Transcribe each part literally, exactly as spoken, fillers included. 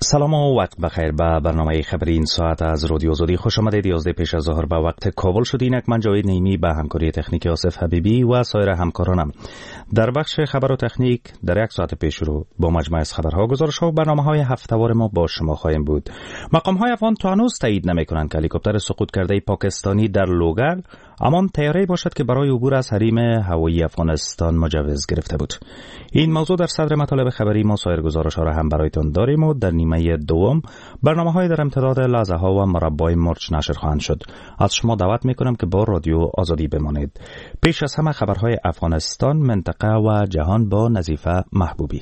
سلام و وقت بخیر. به برنامه خبری این ساعت از رادیو آزادی خوش آمدید. یازده پیش از ظهر به وقت کابل شد. اینک من جاوید نیمی به همکاری تکنیک آصف حبیبی و سایر همکارانم در بخش خبر و تکنیک در یک ساعت پیش رو با مجموعه از خبرها، گزارش‌ها و برنامه‌های هفته‌وار ما با شما خواهیم بود. مقام‌های افغان تا هنوز تایید نمی‌کنند که هلیکوپتر سقوط کرده پاکستانی در لوگر همان طیاره‌ای باشد که برای عبور از حریم هوایی افغانستان مجوز گرفته بود. این موضوع در صدر مطالب خبری ما. سایر گزارش‌ها را هم برایتان داریم و در نیمه دوم برنامه‌های در امتداد لحظه‌ها و مربای مرچ نشر خواهند شد. از شما دعوت می‌کنم که با رادیو آزادی بمانید. پیش از همه خبرهای افغانستان، منطقه و جهان با نظیفه محبوبی.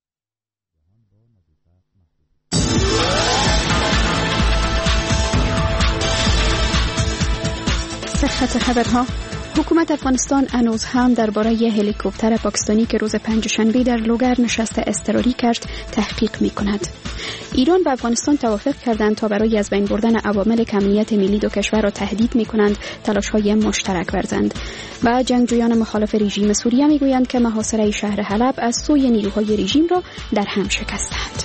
صحت خبرها. حکومت افغانستان هنوز هم درباره هلیکوپتر پاکستانی که روز پنجشنبه در لوگر نشست اضطراری کرد تحقیق می کند. ایران و افغانستان توافق کردند تا برای از بین بردن عوامل امنیت ملی دو کشور را تهدید می کنند تلاش‌های مشترک ورزند. و جنگجویان مخالف رژیم سوریه می گویند که محاصره شهر حلب از سوی نیروهای رژیم را در هم شکستند.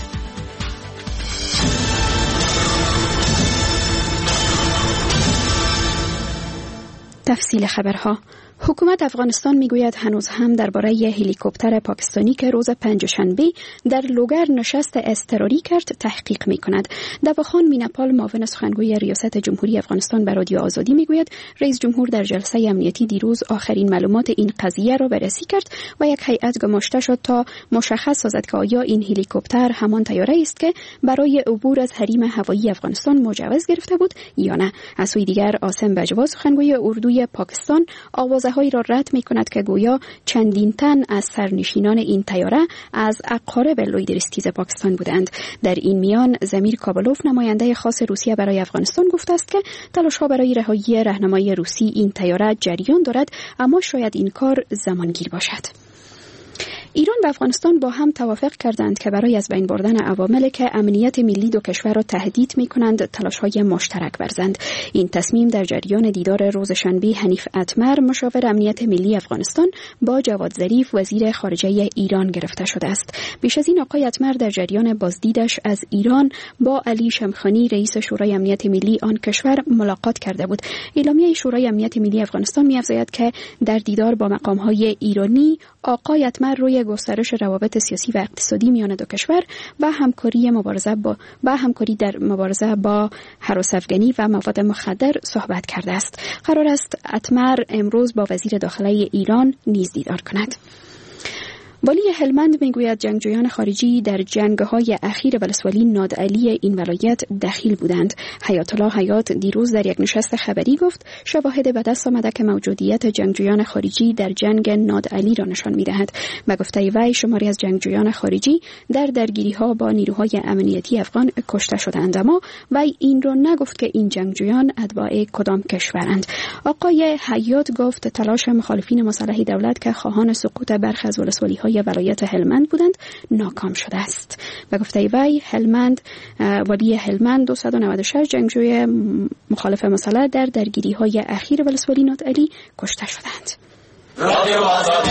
تفصیل خبرها. حکومت افغانستان میگوید هنوز هم درباره هلیکوپتر پاکستانی که روز پنجشنبه در لوگر نشست اضطراری کرد تحقیق میکند. دواخان میناپال، معاون سخنگوی ریاست جمهوری افغانستان به رادیو آزادی میگوید رئیس جمهور در جلسه امنیتی دیروز آخرین معلومات این قضیه را بررسی کرد و یک هیئت گماشته شد تا مشخص سازد که آیا این هلیکوپتر همان طیاره است که برای عبور از حریم هوایی افغانستان مجوز گرفته بود یا نه. از سوی دیگر عاصم بجوا، سخنگوی اردوی پاکستان، آوازه‌هایی را رد می‌کند که گویا چندین تن از سرنشینان این طیاره از اقارب لویدرستیز پاکستان بودند. در این میان زمیر کابلوف، نماینده خاص روسیه برای افغانستان، گفته است که تلاش‌ها برای رهایی راهنمای روسی این طیاره جریان دارد، اما شاید این کار زمانگیر باشد. ایران و افغانستان با هم توافق کردند که برای از بین بردن عواملی که امنیت ملی دو کشور را تهدید می‌کنند تلاش‌های مشترک ورزند. این تصمیم در جریان دیدار روز شنبه حنیف اتمر، مشاور امنیت ملی افغانستان، با جواد ظریف، وزیر خارجه ایران گرفته شده است. بیش از این آقای اتمر در جریان بازدیدش از ایران با علی شمخانی، رئیس شورای امنیت ملی آن کشور، ملاقات کرده بود. اعلامیه شورای امنیت ملی افغانستان می‌افزاید که در دیدار با مقام‌های ایرانی آقای اتمر روی گسترش روابط سیاسی و اقتصادی میان دو کشور و همکاری مبارزه با با همکاری در مبارزه با هراس افغانی و مواد مخدر صحبت کرده است. قرار است اتمر امروز با وزیر داخلی ایران نیز دیدار کند. والی هلمند میگوید جنگجویان خارجی در جنگ‌های اخیر ولسوالی نادعلی این ولایت دخیل بودند. حیات الله حیات دیروز در یک نشست خبری گفت شواهد به دست آمده که موجودیت جنگجویان خارجی در جنگ نادعلی را نشان می‌دهد. به گفته وی شماری از جنگجویان خارجی در درگیری‌ها با نیروهای امنیتی افغان کشته شدند، اما وی این را نگفت که این جنگجویان اتباع کدام کشورند. آقای حیات گفت تلاش مخالفین مسلح دولت که خواهان سقوط برخی از ولسوالی‌های ولایت هلمند بودند ناکام شده است. به گفته وی هلمند والی هلمند دویست و نود و شش جنگجوی مخالف مسلح در درگیری‌های اخیر ولسوالی نادعلی کشته شدند. رادیو آزادی.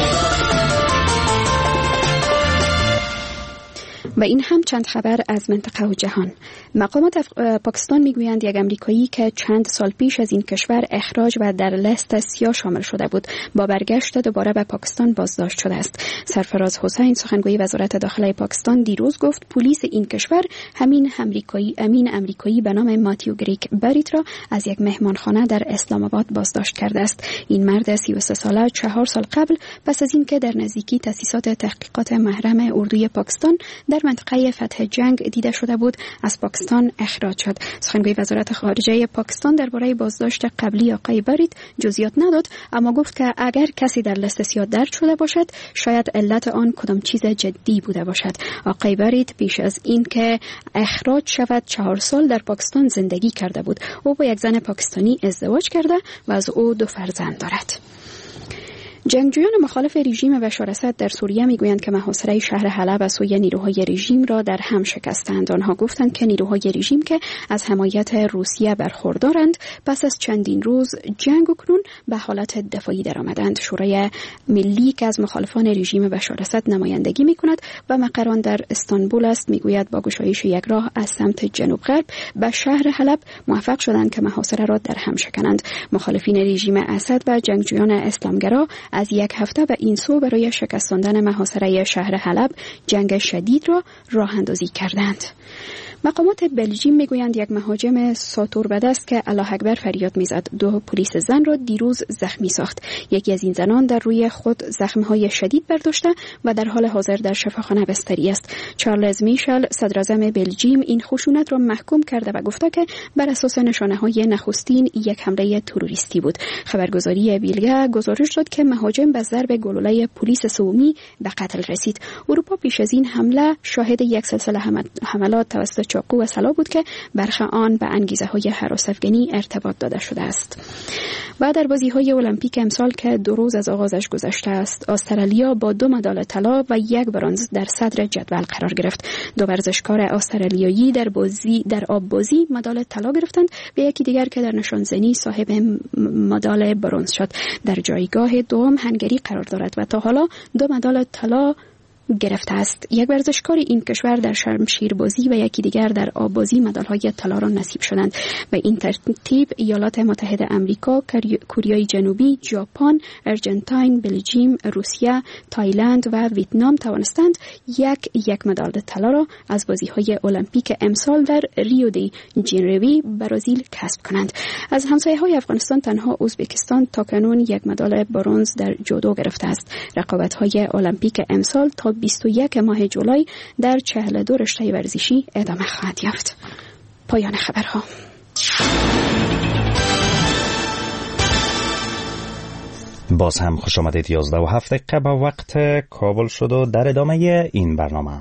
و این هم چند خبر از منطقه و جهان. مقامات پاکستان میگویند یک امریکایی که چند سال پیش از این کشور اخراج و در لیست سیاه شامل شده بود با برگشت دوباره به پاکستان بازداشت شده است. سرفراز حسین، سخنگوی وزارت داخلی پاکستان، دیروز گفت پلیس این کشور همین امریکایی امین امریکایی به نام ماتیو گریک بریت را از یک مهمانخانه در اسلام آباد بازداشت کرده است. این مرد سی و سه ساله چهار سال قبل پس از اینکه در نزدیکی تأسیسات تحقیقات محرم اردوی پاکستان در منطقه فتح جنگ دیده شده بود از پاکستان اخراج شد. سخنگوی وزارت خارجه پاکستان درباره بازداشت قبلی آقای بریت جزئیات نداد، اما گفت که اگر کسی در لیست سیاه درج شده باشد شاید علت آن کدام چیز جدی بوده باشد. آقای بریت پیش از این که اخراج شود چهار سال در پاکستان زندگی کرده بود. او با یک زن پاکستانی ازدواج کرده و از او دو فرزند دارد. جنگجویان مخالف رژیم بشار اسد در سوریه میگویند که محاصره شهر حلب از سوی نیروهای رژیم را در هم شکستند. آنها گفتند که نیروهای رژیم که از حمایت روسیه برخوردارند پس از چندین روز جنگ و کنون به حالت دفاعی درآمدند. شورای ملی که از مخالفان رژیم بشار اسد نمایندگی میکند و مقران در استانبول است میگوید با گشایش یک راه از سمت جنوب غرب به شهر حلب موفق شدند که محاصره را در هم شکنند. مخالفین رژیم اسد و جنگجویان اسلامگرا از یک هفته به این سو برای شکستاندن محاصره شهر حلب جنگ شدید را راه اندازی کردند. مقامات بلژیم میگویند یک مهاجم ساتور به دست که الله اکبر فریاد میزد دو پلیس زن را دیروز زخمی ساخت. یکی از این زنان در روی خود زخم‌های شدید برداشته و در حال حاضر در شفاخانه بستری است. چارلز میشل صدراعظم بلژیم این خشونت را محکوم کرده و گفته که بر اساس نشانه‌های نخستین یک حمله تروریستی بود. خبرگزاری بیلگه گزارش داد که مهاجم به ضرب گلوله پلیس سومی به قتل رسید. اروپا پیش از این حمله شاهد یک سلسله حملات توسط چاقو و سلاح بود که برخی آن به انگیزه های هراس افغانی ارتباط داده شده است. و در بازی های المپیک امسال که دو روز از آغازش گذشته است، استرالیا با دو مدال طلا و یک برنز در صدر جدول قرار گرفت. دو ورزشکار استرالیایی در بازی در آب بازی مدال طلا گرفتند و یکی دیگر که در نشانزنی صاحب مدال برنز شد. در جایگاه دوم هنگری قرار دارد و تا حالا دو مدال طلا گرفته است. یک ورزشکار این کشور در شمشیربازی و یکی دیگر در آببازی مدال‌های طلا را نصیب شدند. به این ترتیب ایالات متحده آمریکا، کره جنوبی، ژاپن، آرژانتین، بلژیم، روسیه، تایلند و ویتنام توانستند یک یک مدال طلا را از بازی‌های المپیک امسال در ریو دی ژانیرو برزیل کسب کنند. از همسایه‌های افغانستان تنها ازبکستان تاکنون یک مدال برنز در جودو گرفته است. رقابت‌های المپیک امسال تا بیست و یک ماه جولای در چهل و دو رشته ورزشی ادامه خواهد یافت. پایان خبرها. باز هم خوش آمدید. یازده و هفت دقیقه به وقت کابل شد و در ادامه این برنامه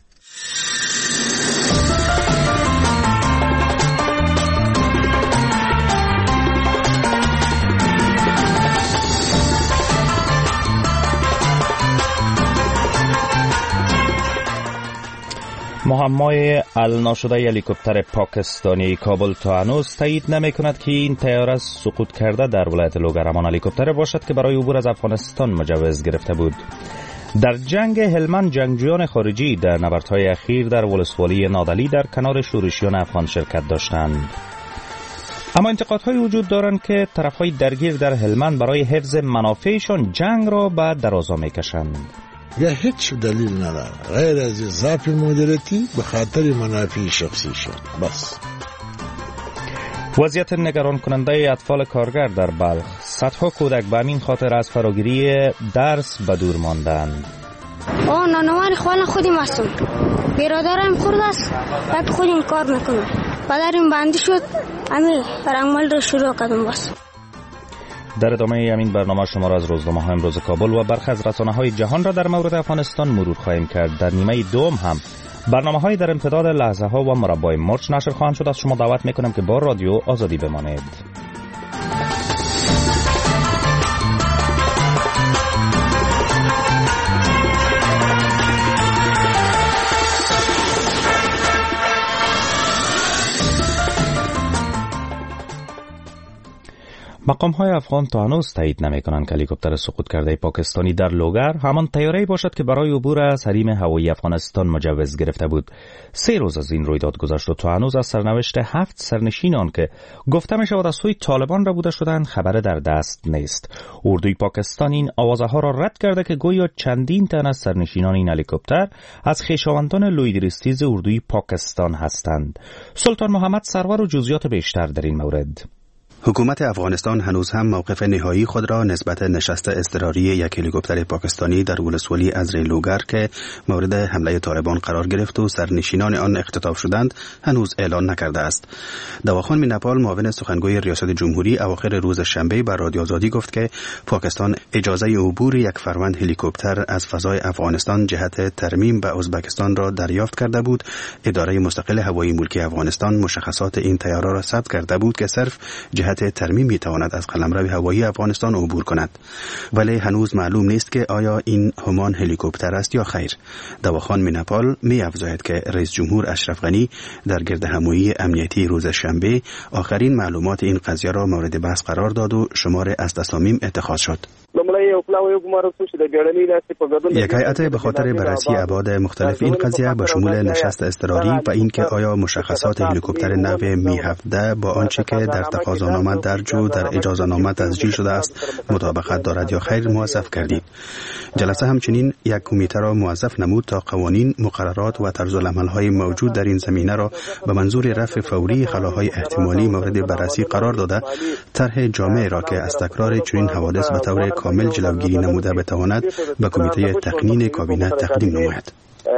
مهمای الناشده هلیکوپتر پاکستانی کابل تا هنوز تایید نمی کند که این طیاره سقوط کرده در ولایت لوگر همان هلیکوپتر باشد که برای عبور از افغانستان مجوز گرفته بود. در جنگ هلمند جنگجویان خارجی در نبردهای اخیر در ولسوالی نادعلی در کنار شورشیان افغان شرکت داشتند. اما انتقادهای وجود دارند که طرفهای درگیر در هلمند برای حفظ منافعشان جنگ را به درازا میکشند. یا هیچ دلیل نداره غیر از ضعف مدیریتی به خاطر منافع شخصیشان بس. وضعیت نگران کننده اطفال کارگر در بلخ. صدها کودک به همین خاطر از فراگیری درس به دور ماندند. آه نانوان خوان خودیم هستم. برادرم خورد است بعد خودیم کار میکنم. پدرم بندی شد امی رنگمال رو شروع کردم بس. در ادامه همین برنامه شما را از روزنامه های امروز کابل و برخی از رسانه های جهان را در مورد افغانستان مرور خواهیم کرد. در نیمه دوم هم برنامه های در امتداد لحظه ها و مربع مرچ نشر خواهند شد. از شما دعوت میکنم که با رادیو آزادی بمانید. مقام‌های افغان تا هنوز تایید نمی‌کنند که هلیکوپتر سقوط کرده پاکستانی در لوگر همان طیاره‌ای باشد که برای عبور از حریم هوایی افغانستان مجوز گرفته بود. سه روز از این رویداد گذشت و تا هنوز از سرنوشت هفت سرنشین آن که گفته می‌شود از سوی طالبان ربوده شدند خبر در دست نیست. اردوی پاکستان این آوازه‌ها را رد کرده که گویا چندین تن از سرنشینان این هلیکوپتر از خویشاوندان لویدریستیز اردوی پاکستان هستند. سلطان محمد سرور و جزئیات بیشتر در این مورد. حکومت افغانستان هنوز هم موقف نهایی خود را نسبت نشست اضطراری یک هلیکوپتر پاکستانی در ولسوالی ازری لوگر که مورد حمله طالبان قرار گرفت و سرنشینان آن اختطاف شدند هنوز اعلان نکرده است. دواخان مینپال معاون سخنگوی ریاست جمهوری اواخر روز شنبه بر رادیو آزادی گفت که پاکستان اجازه عبور یک فروند هلیکوپتر از فضای افغانستان جهت ترمیم به ازبکستان را دریافت کرده بود. اداره مستقل هوایی ملکی افغانستان مشخصات این طیاره را ثبت کرده بود که صرف جهت جهت ترمیم می تواند از قلمرو هوایی افغانستان عبور کند، ولی هنوز معلوم نیست که آیا این همان هلیکوپتر است یا خیر. دواخان میناپال می افزاید که رئیس جمهور اشرف غنی در گردهمایی امنیتی روز شنبه آخرین معلومات این قضیه را مورد بحث قرار داد و شمار از تصامیم اتخاذ شد. یک هیئت به خاطر بررسی ابعاد مختلف این قضیه به شمول نشست اضطراری و اینکه آیا مشخصات هلیکوپتر نو می هفده با آنچه که در تقاضانامه درج و در اجازه‌نامه تسجیل شده است مطابقت دارد یا خیر موظف کردید. جلسه همچنین یک کمیته را موظف نمود تا قوانین، مقررات و طرزالعمل‌های موجود در این زمینه را به منظور رفع فوری خلاهای احتمالی مورد بررسی قرار داده، طرح جامع را که از تکرار چنین حوادث به طور کامل جلوگیری نموده بتواند به کمیته تقنین کابینه تقدیم نماید.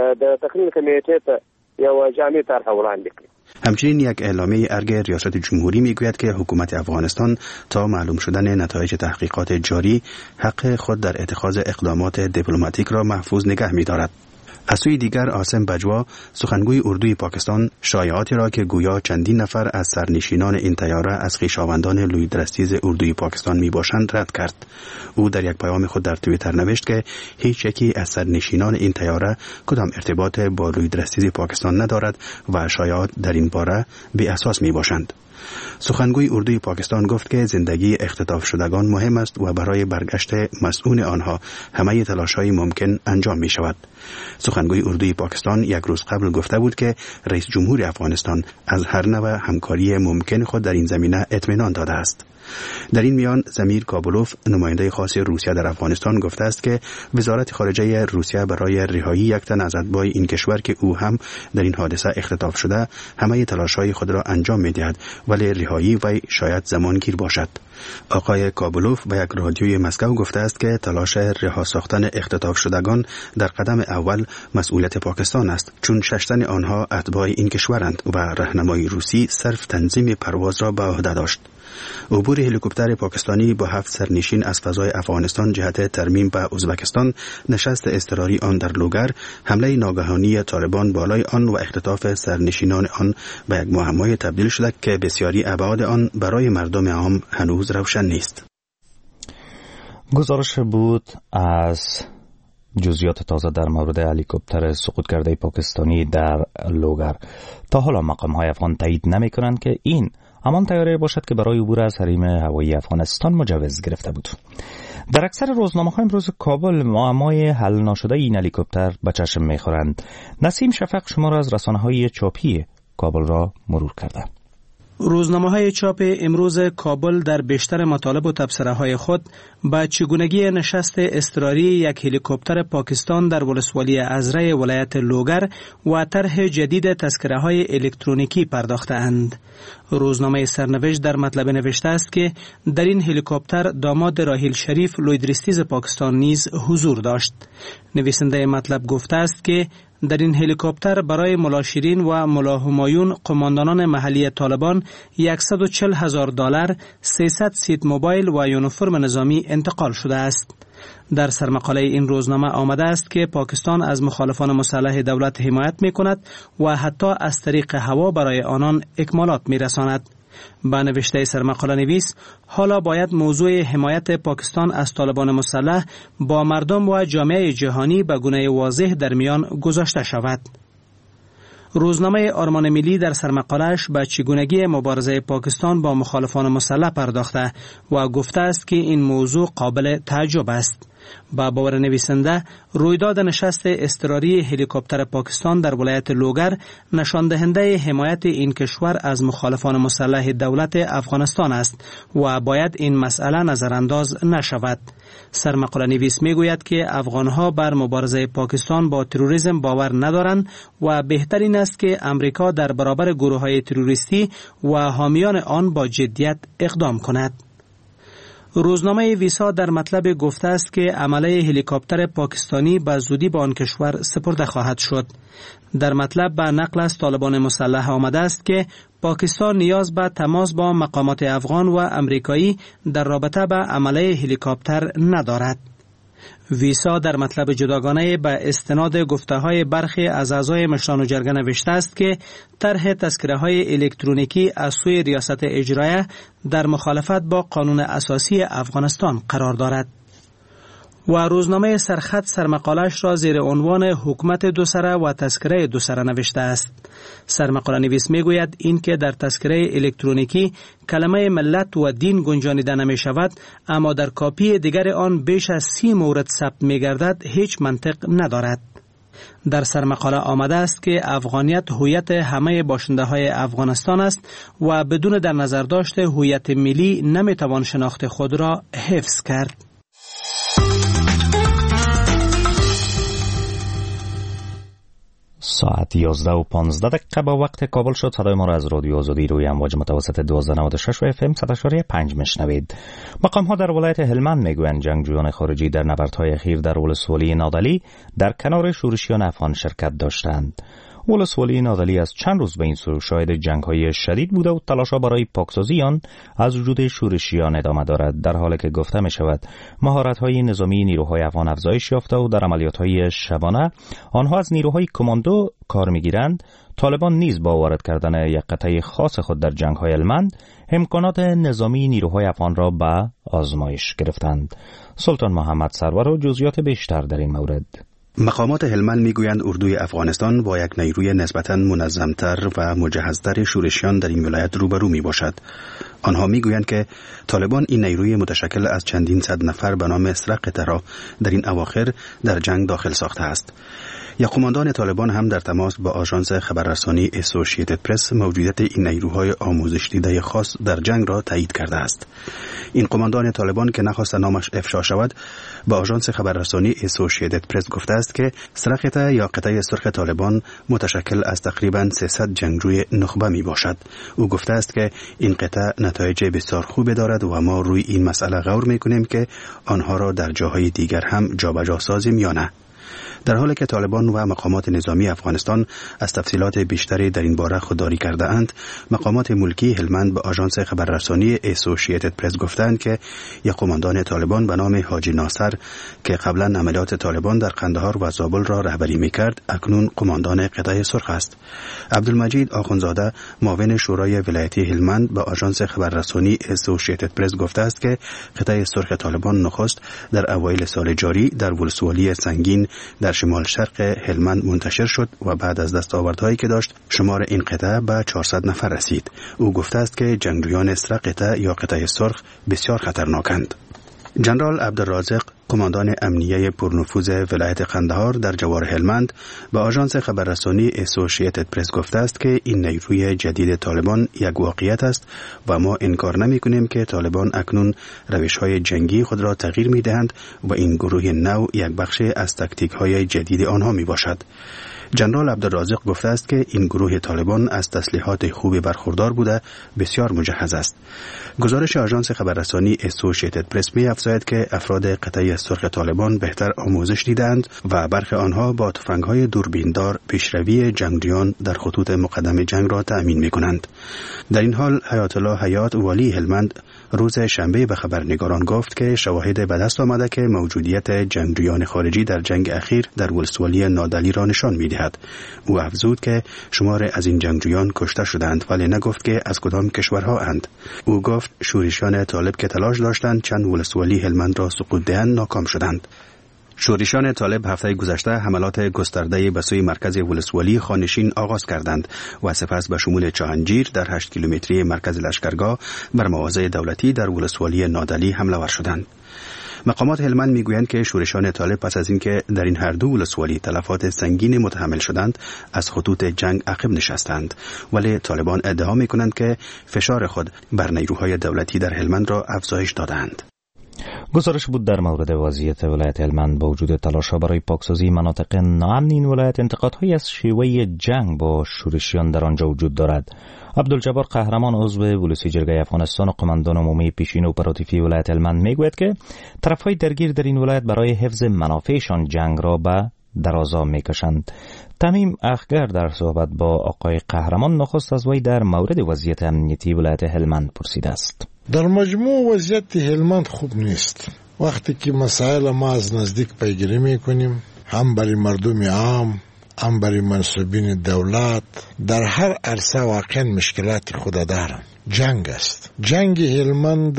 همچنین یک اعلامیه ارگ ریاست جمهوری میگوید که حکومت افغانستان تا معلوم شدن نتایج تحقیقات جاری حق خود در اتخاذ اقدامات دیپلماتیک را محفوظ نگه می‌دارد. از سوی دیگر عاصم بجوا، سخنگوی اردوی پاکستان، شایعاتی را که گویا چندین نفر از سرنشینان این طیاره از خویشاوندان لویدرستیز اردوی پاکستان می باشند رد کرد. او در یک پیام خود در توییتر نوشت که هیچ یکی از سرنشینان این طیاره کدام ارتباط با لویدرستیز پاکستان ندارد و شایعات در این باره بی اساس می باشند. سخنگوی اردوی پاکستان گفت که زندگی اختطاف شدگان مهم است و برای برگشت مسئول آنها همه تلاش‌های ممکن انجام می شود. سخنگوی اردوی پاکستان یک روز قبل گفته بود که رئیس جمهور افغانستان از هر نوع همکاری ممکن خود در این زمینه اطمینان داده است. در این میان زمیر کابلوف، نماینده خاص روسیه در افغانستان، گفته است که وزارت خارجه روسیه برای رهایی یک تن از اتباع این کشور که او هم در این حادثه اختطاف شده همه تلاش‌های خود را انجام می‌دهد، ولی رهایی وی شاید زمانگیر باشد. آقای کابلوف به یک رادیوی مسکو گفته است که تلاش رها ساختن اختطاف شدگان در قدم اول مسئولیت پاکستان است، چون شش تن آنها اتباع این کشورند و راهنمای روسی صرف تنظیم پرواز را به عهده داشت. عبور هلیکوپتر پاکستانی با هفت سرنشین از فضای افغانستان جهت ترمیم به ازبکستان، نشست اضطراری آن در لوگر، حمله ناگهانی طالبان بالای آن و اختطاف سرنشینان آن به یک معمای تبدیل شده که بسیاری ابعاد آن برای مردم عام هنوز روشن نیست. گزارش بود از جزئیات تازه در مورد هلیکوپتر سقوط کرده پاکستانی در لوگر. تا حالا مقام‌های افغان تایید نمی‌کنند که این همان طیاره باشد که برای عبور از حریم هوایی افغانستان مجوز گرفته بود. در اکثر روزنامه‌ها امروز کابل معمای حل نشده این هلیکوپتر به چشم می‌خورند. نسیم شفق شما را از رسانه‌های چاپی کابل را مرور کرده. روزنامه‌های چاپ امروز کابل در بیشتر مطالب و تبصره‌های خود با چگونگی نشست اضطراری یک هلیکوپتر پاکستان در ولسوالی ازره ولایت لوگر و طرح جدید تذکره‌های الکترونیکی پرداخته‌اند. روزنامه سرنوشت در مطلب نوشته است که در این هلیکوپتر داماد راحیل شریف لویدرستیز پاکستان نیز حضور داشت. نویسنده مطلب گفته است که در این هلیکوپتر برای ملا شیرین و ملا همایون قماندانان محلی طالبان صد و چهل هزار دلار، سیصد سیت موبایل و یونیفرم نظامی انتقال شده است. در سرمقاله این روزنامه آمده است که پاکستان از مخالفان مسلح دولت حمایت می کند و حتی از طریق هوا برای آنان اکمالات می رساند. با نوشته سرمقاله نویس، حالا باید موضوع حمایت پاکستان از طالبان مسلح با مردم و جامعه جهانی به گونه واضح در میان گذاشته شود. روزنامه آرمان ملی در سرمقاله‌اش به چگونگی مبارزه پاکستان با مخالفان مسلح پرداخته و گفته است که این موضوع قابل تعجب است. با باور نویسنده، رویداد نشست اضطراری هلیکوپتر پاکستان در ولایت لوگر نشان دهنده حمایت این کشور از مخالفان مسلح دولت افغانستان است و باید این مسئله نظرانداز نشود. سرمقاله نویس میگوید که افغانها بر مبارزه پاکستان با تروریسم باور ندارند و بهترین است که امریکا در برابر گروه‌های تروریستی و حامیان آن با جدیت اقدام کند. روزنامه ویسا در مطلب گفته است که عمله هلیکوپتر پاکستانی به زودی به آن کشور سپرده خواهد شد. در مطلب به نقل از طالبان مسلح آمده است که پاکستان نیاز به تماس با مقامات افغان و امریکایی در رابطه به عمله هلیکوپتر ندارد. ویسا در مطلب جداگانه به استناد گفته‌های برخی از اعضای مشران و جرگه نوشته است که طرح تذکره‌های الکترونیکی از سوی ریاست اجرایه در مخالفت با قانون اساسی افغانستان قرار دارد. و روزنامه سرخط سرمقالش را زیر عنوان حکومت دو سره و تذکره دو سره نوشته است. سرمقاله نویس می گوید این که در تذکره الکترونیکی کلمه ملت و دین گنجانیده نمی شود، اما در کاپی دیگر آن بیش از سی مورد ثبت می گردد، هیچ منطق ندارد. در سرمقاله آمده است که افغانیت هویت همه باشنده های افغانستان است و بدون در نظر داشت هویت ملی نمی توان شناخت خود را حفظ کرد. ساعت یازده و پانزده دقیقه با وقت کابل شد. صدای ما را از رادیو آزادی روی امواج متوسط دوازده و نود و شش و اف ام صد و پنج میشنوید. مقام ها در ولایت هلمند میگویند جنگجویان خارجی در نبردهای اخیر در ولسوالی نادعلی در کنار شورشیان افغان شرکت داشتند. ولسوالی نادعلی از چند روز به این سو شاهد جنگ‌های شدید بوده و تلاش‌ها برای پاکسازی آن از وجود شورشیان ادامه دارد، در حالی که گفته می شود مهارت‌های نظامی نیروهای افغان افزایش یافته و در عملیات‌های شبانه آنها از نیروهای کماندو کار می‌گیرند. طالبان نیز با وارد کردن یک قطعه خاص خود در جنگ‌های هلمند امکانات نظامی نیروهای افغان را به آزمایش گرفتند. سلطان محمد سرور و جزئیات بیشتر در این مورد. مقامات هلمند میگویند اردوی افغانستان با یک نیروی نسبتاً منظمتر و مجهزتر شورشیان در این ولایت روبرو می باشد. آنها میگویند که طالبان این نیروی متشکل از چندین صد نفر به نام سرقته را در این اواخر در جنگ داخل ساخته است. یک قماندان طالبان هم در تماس با آژانس خبررسانی اسوسییتد پرس موجودیت این نیروهای آموزش دیده خاص در جنگ را تایید کرده است. این قماندان طالبان که نخواست نامش افشا شود با آژانس خبررسانی اسوسییتد پرس گفته است که سرقته یا قطعه سرخ طالبان متشکل از تقریباً سیصد جنگجوی نخبه می باشد. او گفته است که این قطعه نتایج بسیار خوبی دارد و ما روی این مسئله غور می کنیم که آنها را در جاهای دیگر هم جابجا سازیم یا نه. در حالی که طالبان و مقامات نظامی افغانستان از تفصیلات بیشتری در این باره خودداری کرده اند، مقامات ملکی هلمند به آژانس خبررسانی اسوسییتد پرس گفتند که یک قماندان طالبان به نام حاجی ناصر که قبلا عملیات طالبان در قندهار و زابل را رهبری می‌کرد، اکنون قماندان قطعه سرخ است. عبدالمجید آخونزاده معاون شورای ولایتی هلمند به آژانس خبررسانی اسوسییتد پرس گفته است که قطعه سرخ طالبان نخست در اوایل سال جاری در ولسوالی سنگین در شمال شرق هلمند منتشر شد و بعد از دستاوردهایی که داشت شمار این قطعه به چهارصد نفر رسید. او گفته است که جنگجویان اسرع قطعه یا قطعه سرخ بسیار خطرناکند. جنرال عبدالرازق قماندان امنیه پرنفوذ ولایت قندهار در جوار هلمند به آژانس خبررسانی اسوسییتد پرس گفته است که این نیروی جدید طالبان یک واقعیت است و ما انکار نمی کنیم که طالبان اکنون روش‌های جنگی خود را تغییر می دهند و این گروه نو یک بخش از تاکتیک‌های جدید آنها می باشد. جنرال عبدالرازق گفته است که این گروه طالبان از تسلیحات خوبی برخوردار بوده بسیار مجهز است. گزارش آژانس خبررسانی اسوسییتد پرس می افزاید که افراد قطعه سرخ طالبان بهتر آموزش دیدند و برخی آنها با تفنگ‌های دوربیندار پیشروی جنگجویان در خطوط مقدم جنگ را تأمین می کنند. در این حال حیات الله حیات والی هلمند روز شنبه به خبرنگاران گفت که شواهد به دست آمده که موجودیت جنگجویان خارجی در جنگ اخیر در ولسوالی نادعلی را نشان می‌دهد. او افزود که شمار از این جنگجویان کشته شدند ولی نگفت که از کدام کشورها اند. او گفت شورشیان طالب که تلاش داشتند چند ولسوالی هلمند را سقوط دهند ناکام شدند. شورشیان طالب هفته گذشته حملات گسترده به سوی مرکز ولسوالی خانشین آغاز کردند و سپس به شمول چاهنجیر در هشت کیلومتری مرکز لشکرگاه بر مواضع دولتی در ولسوالی نادعلی حمله ور شدند. مقامات هلمند میگویند که شورشیان طالب پس از اینکه در این هر دو ولسوالی تلفات سنگین متحمل شدند از خطوط جنگ عقب نشستند، ولی طالبان ادعا میکنند که فشار خود بر نیروهای دولتی در هلمند را افزایش دادند. گزارش بود در مورد وضعیت ولایت هلمند. با وجود تلاش‌ها برای پاکسازی مناطق ناامن این ولایت، انتقادهایی از شیوه جنگ با شورشیان در آنجا وجود دارد. عبدالجبار قهرمان عضو ولسی جرگه افغانستان و قماندان عمومی پیشین اپراتیفی ولایت هلمند میگوید که طرف‌های درگیر در این ولایت برای حفظ منافعشان جنگ را به درازا میکشند. تمیم اخگر در صحبت با آقای قهرمان نخست از وی در مورد وضعیت امنیتی ولایت هلمند پرسیده است. در مجموع وضعیت هلمند خوب نیست. وقتی که مسائل ما از نزدیک پیگیری میکنیم، هم برای مردم عام، هم برای منصوبین دولت، در هر عرصه واقعا مشکلات خود دارن. جنگ است. جنگ هلمند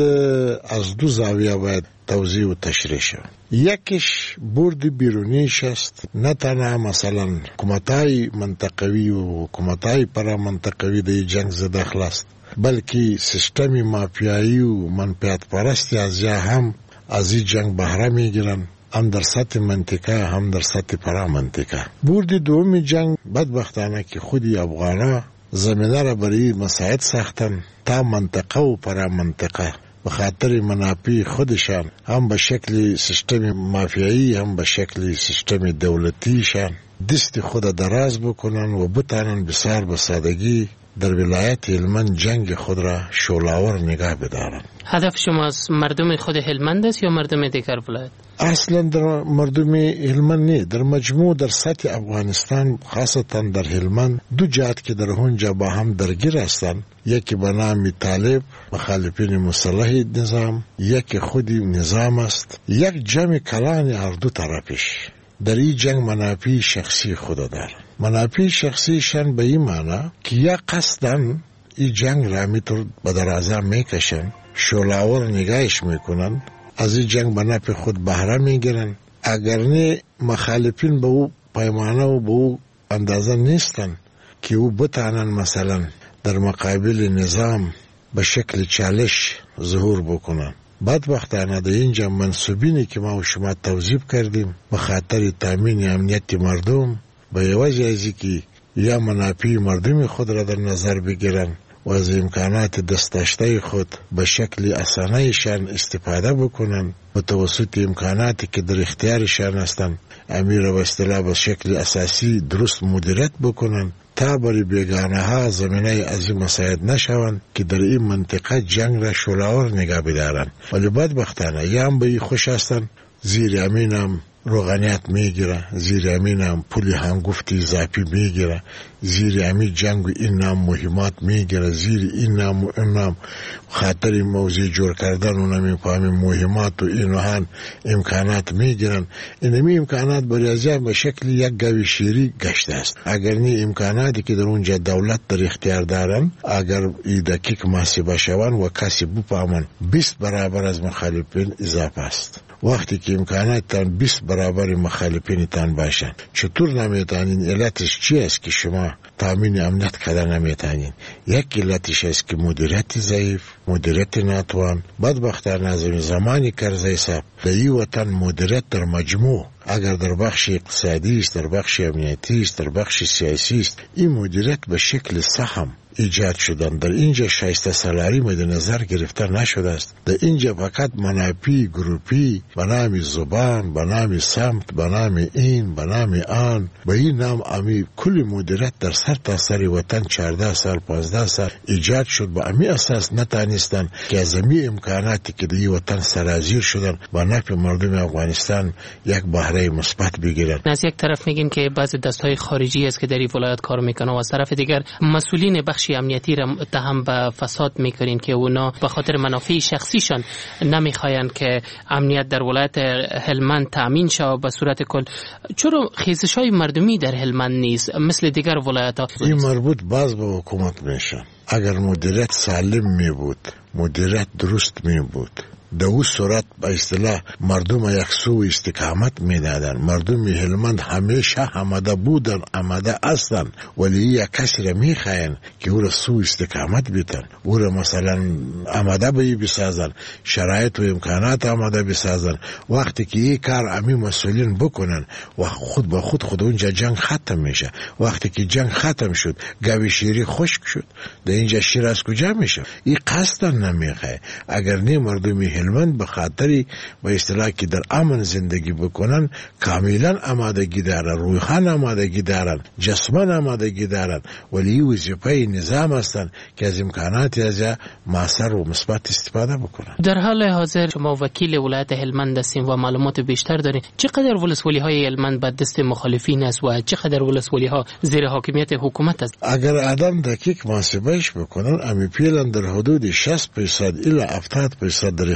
از دو زاویه باید توضیح و تشریح شود. یکیش برد بیرونیش است، نه تنها مثلا حکومتای منطقوی و حکومتای پرا منطقوی در جنگ داخل است، بلکه سیستم مافیایی و منفعت پرستی از جا هم از این جنگ بهره میگیرن، هم در سطح منطقه هم در سطح پرا منطقه. برد دومی جنگ بدبختانه که خودی افغانا زمینه را برای مساعد ساختن تا منطقه و پرا منطقه به خاطر منافع خودشان، هم به شکل سیستم مافیایی هم به شکل سیستم دولتیشان دست خود دراز بکنن و بتانن بسیار به سادگی در ولایت هلمند جنگ خود را شعله‌آور نگاه بدارن. هدف شما از مردم خود هلمند است یا مردم دیگر ولایت؟ اصلا در مردم هلمند نه، در مجموع در سطح افغانستان خاصتا در هلمند دو جهت که در اونجا با هم درگیر هستند، یکی به نام طالب مخالفین مسلح نظام، یکی خودی نظام است. یک جمع کلان هر دو طرفش در این جنگ منافع شخصی خود دارند. منافع شخصیشان به این معنی که یا قصدن این جنگ را میتر به درازه میکشن، شعله‌آور نگاهش میکنن، از این جنگ به نفع خود بهره میگیرن. اگر نه مخالفین به او پیمانه و به او اندازه نیستن که او بتانن مثلا در مقابل نظام به شکل چالش ظهور بکنن. بدبختانه در اینجا منصوبینی که ما و شما توضیح کردیم به خاطر تامین امنیت مردم به وجه ازی که یا منافع مردم خود را در نظر بگیرن و از امکانات دستاشته خود به شکل اسانه‌شان استفاده بکنن، به توسط امکاناتی که در اختیارشان هستند امیر و اصطلاح به شکل اساسی درست مدیریت بکنن تا بری بیگانه ها زمینه از این مساعد نشوند که در این منطقه جنگ را شعله‌آور نگاه بدارن. ولی بدبختانه یا هم به این خوش هستن، زیر امین هم روغانیت میگیره، زیر امین هم پولی هنگفت اضافی میگیره، زیر امین جنگ این نام مهمات میگیره، زیر این نام و این نام خاطر موضوع جور کردن و نمیفهمی مهمات و این هن امکانات میگیرن. اینمی امکانات بریازی به شکل یک گوی شیری گشته است. اگر نی امکاناتی که در اونجا دولت در اختیار دارن اگر ای دقیق محاسبه شوند و کسی بفهمن بیست برابر از مخالفین اضافه است. وقتی که امکانات تان بیست برابر مخالفین تان باشن، چطور نمیتانین؟ علتش چی است که شما تامین امنیت کده نمیتانین؟ یک علتش است که مدیریت ضعیف، مدیریت ناتوان. بدبختانه از زمانی کرزی صاحب در این وطن مدیریت در مجموع اگر در بخش اقتصادی است، در بخش امنیتی است، در بخش سیاسی است، این مدیریت به شکل سهم ایجاد شدن. در اینجا شایسته سالاری مد نظر گرفته نشده است. در اینجا فقط منافع گروپی به نام زبان، به نام سمت، به نام این، به نام آن، به این نام امی کل مدیریت در سر تا سر وطن چهارده سال پانزده سال ایجاد شد. با امی اساس نتانستن که از امی امکاناتی که در وطن سرازیر شدن با نفع مردم افغانستان یک بهره مثبت بگیرن. از یک طرف میگین که بعضی دستهای خارجی است که در این ولایت کار میکنه و از طرف دیگر مسئولین بخش امنیتی را متهم به فساد میکنین که اونا به خاطر منافع شخصیشان نمیخواین که امنیت در ولایت هلمند تامین شود. به صورت کل چرا خیزش های مردمی در هلمند نیست مثل دیگر ولایت ها؟ این مربوط باز به حکومت میشن. اگر مدیریت سالم می بود، مدیریت درست می بود، در او صورت به اصطلاح مردم یک سو استقامت می دادن. مردم هلمند همیشه آماده بودن، آماده هستند، ولی یک کسی را می خواهند که او را سو استقامت بیتن، او را مثلا آماده بی بسازن، شرایط و امکانات آماده بسازن. وقتی که این کار امی مسئولین بکنن و خود با خود خود اونجا جنگ ختم میشه. وقتی که جنگ ختم شد گوی شیری خشک شد، در اینجا شیر از کجا میشه؟ این قصدا نمیخواه. اگر نه مردم هلمند به خاطری به اصطلاح که در امن زندگی بکنن کاملا آمادگی دارن، روحان آمادگی دارن، جسمان آمادگی دارن، ولی وظیفه نظام هستن که از امکانات از معصر و مثبت استفاده بکنن. در حال حاضر شما وکیل ولایت هلمند هستین و معلومات بیشتر دارین. چقدر ولسوالی های هلمند به دست مخالفین است و چقدر ولسوالی ها زیر حاکمیت حکومت است؟ اگر آدم دقیق محاسبهش بکنن امی پیلن در حدود شصت درصد الی هفتاد درصد در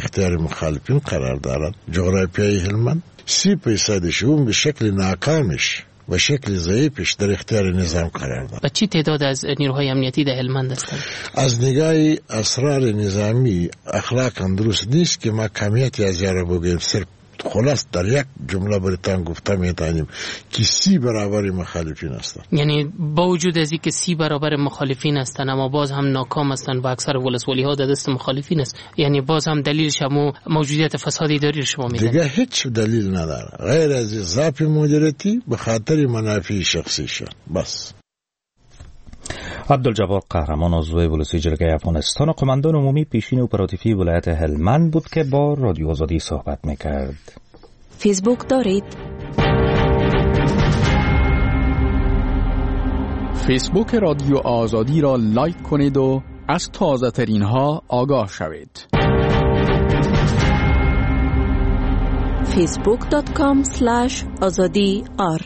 اختیار مخالفین قرار دارد. جغرافیای هلمند سی فیصدش اون به شکل ناکامش و شکل ضعیفش در اختیار نظام قرار دارد. و چی تعداد از نیروهای امنیتی در هلمند هستند؟ از نگاه اسرار نظامی اخلاقا درست نیست که ما کمیتی از یارو بگیم. صرف خلاص در یک جمله برتان گفته میتونیم که سی برابر مخالفین هستند. یعنی با وجود از اینکه سی برابر مخالفین هستند اما باز هم ناکام هستند و اکثر ولسوالی ها در دست مخالفین است. یعنی باز هم دلیلش هم موجودیت فساد اداری شما میدن. دیگه هیچ دلیل نداره غیر از ضعف مدیریتی به خاطر منافع شخصیشان بس. عبدالجواد قهرمان عضو ولسی جرگه افغانستان و قماندان عمومی پیشین اپراتیفی ولایت هلمند بود که با رادیو آزادی صحبت میکرد. فیسبوک دارید؟ فیسبوک رادیو آزادی را لایک کنید و از تازه ترین ها آگاه شوید. فیسبوک دات کام اسلش آزادی آر.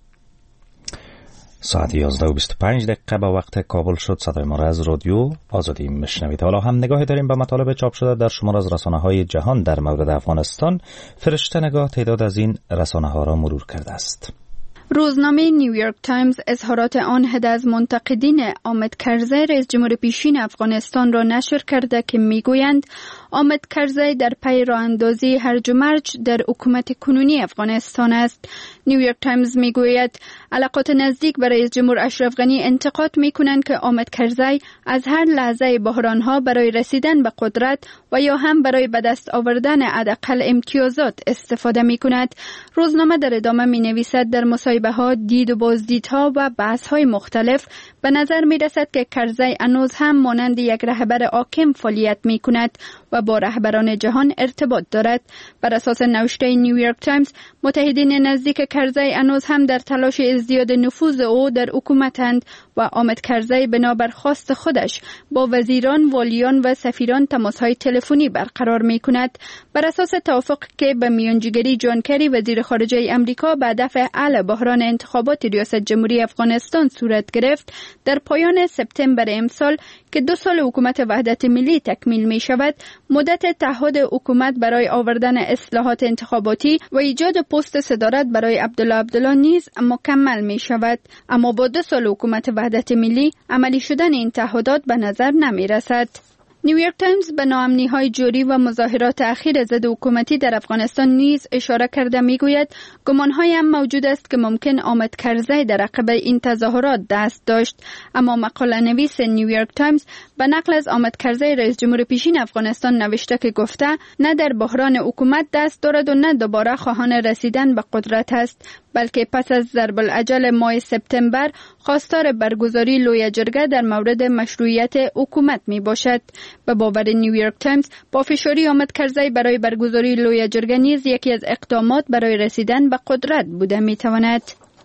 ساعت یازده و بیست و پنج دقیقه به وقت کابل شد. صدای ما را از رادیو آزادی میشنوید. حالا هم نگاهی داریم به مطالب چاپ شده در شمار از رسانه های جهان در مورد افغانستان. فرشته نگاه تعداد از این رسانه ها را مرور کرده است. روزنامه نیویورک تایمز اظهارات آن حد از منتقدین آمد کرزی رئیس جمهور پیشین افغانستان را نشر کرده که میگویند آمد کرزی در پی راه اندازی هرج و مرج در حکومت کنونی افغانستان است. نیویورک تایمز میگوید علاقات نزدیک به رئیس جمهور اشرف غنی انتقاد میکنند که آمد کرزی از هر لحظه بحرانها برای رسیدن به قدرت و یا هم برای به دست آوردن حداقل امتیازات استفاده میکند. روزنامه در ادامه مینویسد در مصاحبه ها، دید و بازدیدها و بحث های مختلف به نظر می رسد که کرزی هنوز هم مانند یک رهبر حاکم فعالیت می کند و با رهبران جهان ارتباط دارد. بر اساس نوشته نیویورک تایمز، متحدین نزدیک کرزی هنوز هم در تلاش ازدیاد نفوذ او در حکومتند و آمد کرزی بنابر خواست خودش با وزیران، والیان و سفیران تماس‌های تلفنی برقرار می‌کند. بر اساس توافق که به میانجیگری جان کری وزیر خارجه امریکا به هدف حل بحران انتخابات ریاست جمهوری افغانستان صورت گرفت، در پایان سپتامبر امسال که دو سال حکومت وحدت ملی تکمیل می شود، مدت تعهد حکومت برای آوردن اصلاحات انتخاباتی و ایجاد پست صدارت برای عبدالله عبدالله نیز مکمل می شود. اما با دو سال حکومت وحدت ملی عملی شدن این تعهدات به نظر نمی رسد. نیویورک تایمز به ناامنی‌های جوری و مظاهرات اخیر ضد حکومتی در افغانستان نیز اشاره کرده میگوید گمان‌های هم موجود است که ممکن آمد کرزی در عقب این تظاهرات دست داشت. اما مقاله نویس نیویورک تایمز به نقل از آمد کرزی رئیس جمهور پیشین افغانستان نوشته که گفته نه در بحران حکومت دست دارد و نه دوباره خواهان رسیدن به قدرت است، بلکه پس از ضرب العجل ماه سپتامبر خواستار برگزاری لوی جرگه در مورد مشروعیت حکومت می باشد. به باور نیویورک تایمز، پافشاری آمد کرزی برای برگزاری لوی جرگه نیز یکی از اقدامات برای رسیدن به قدرت بوده می تواند.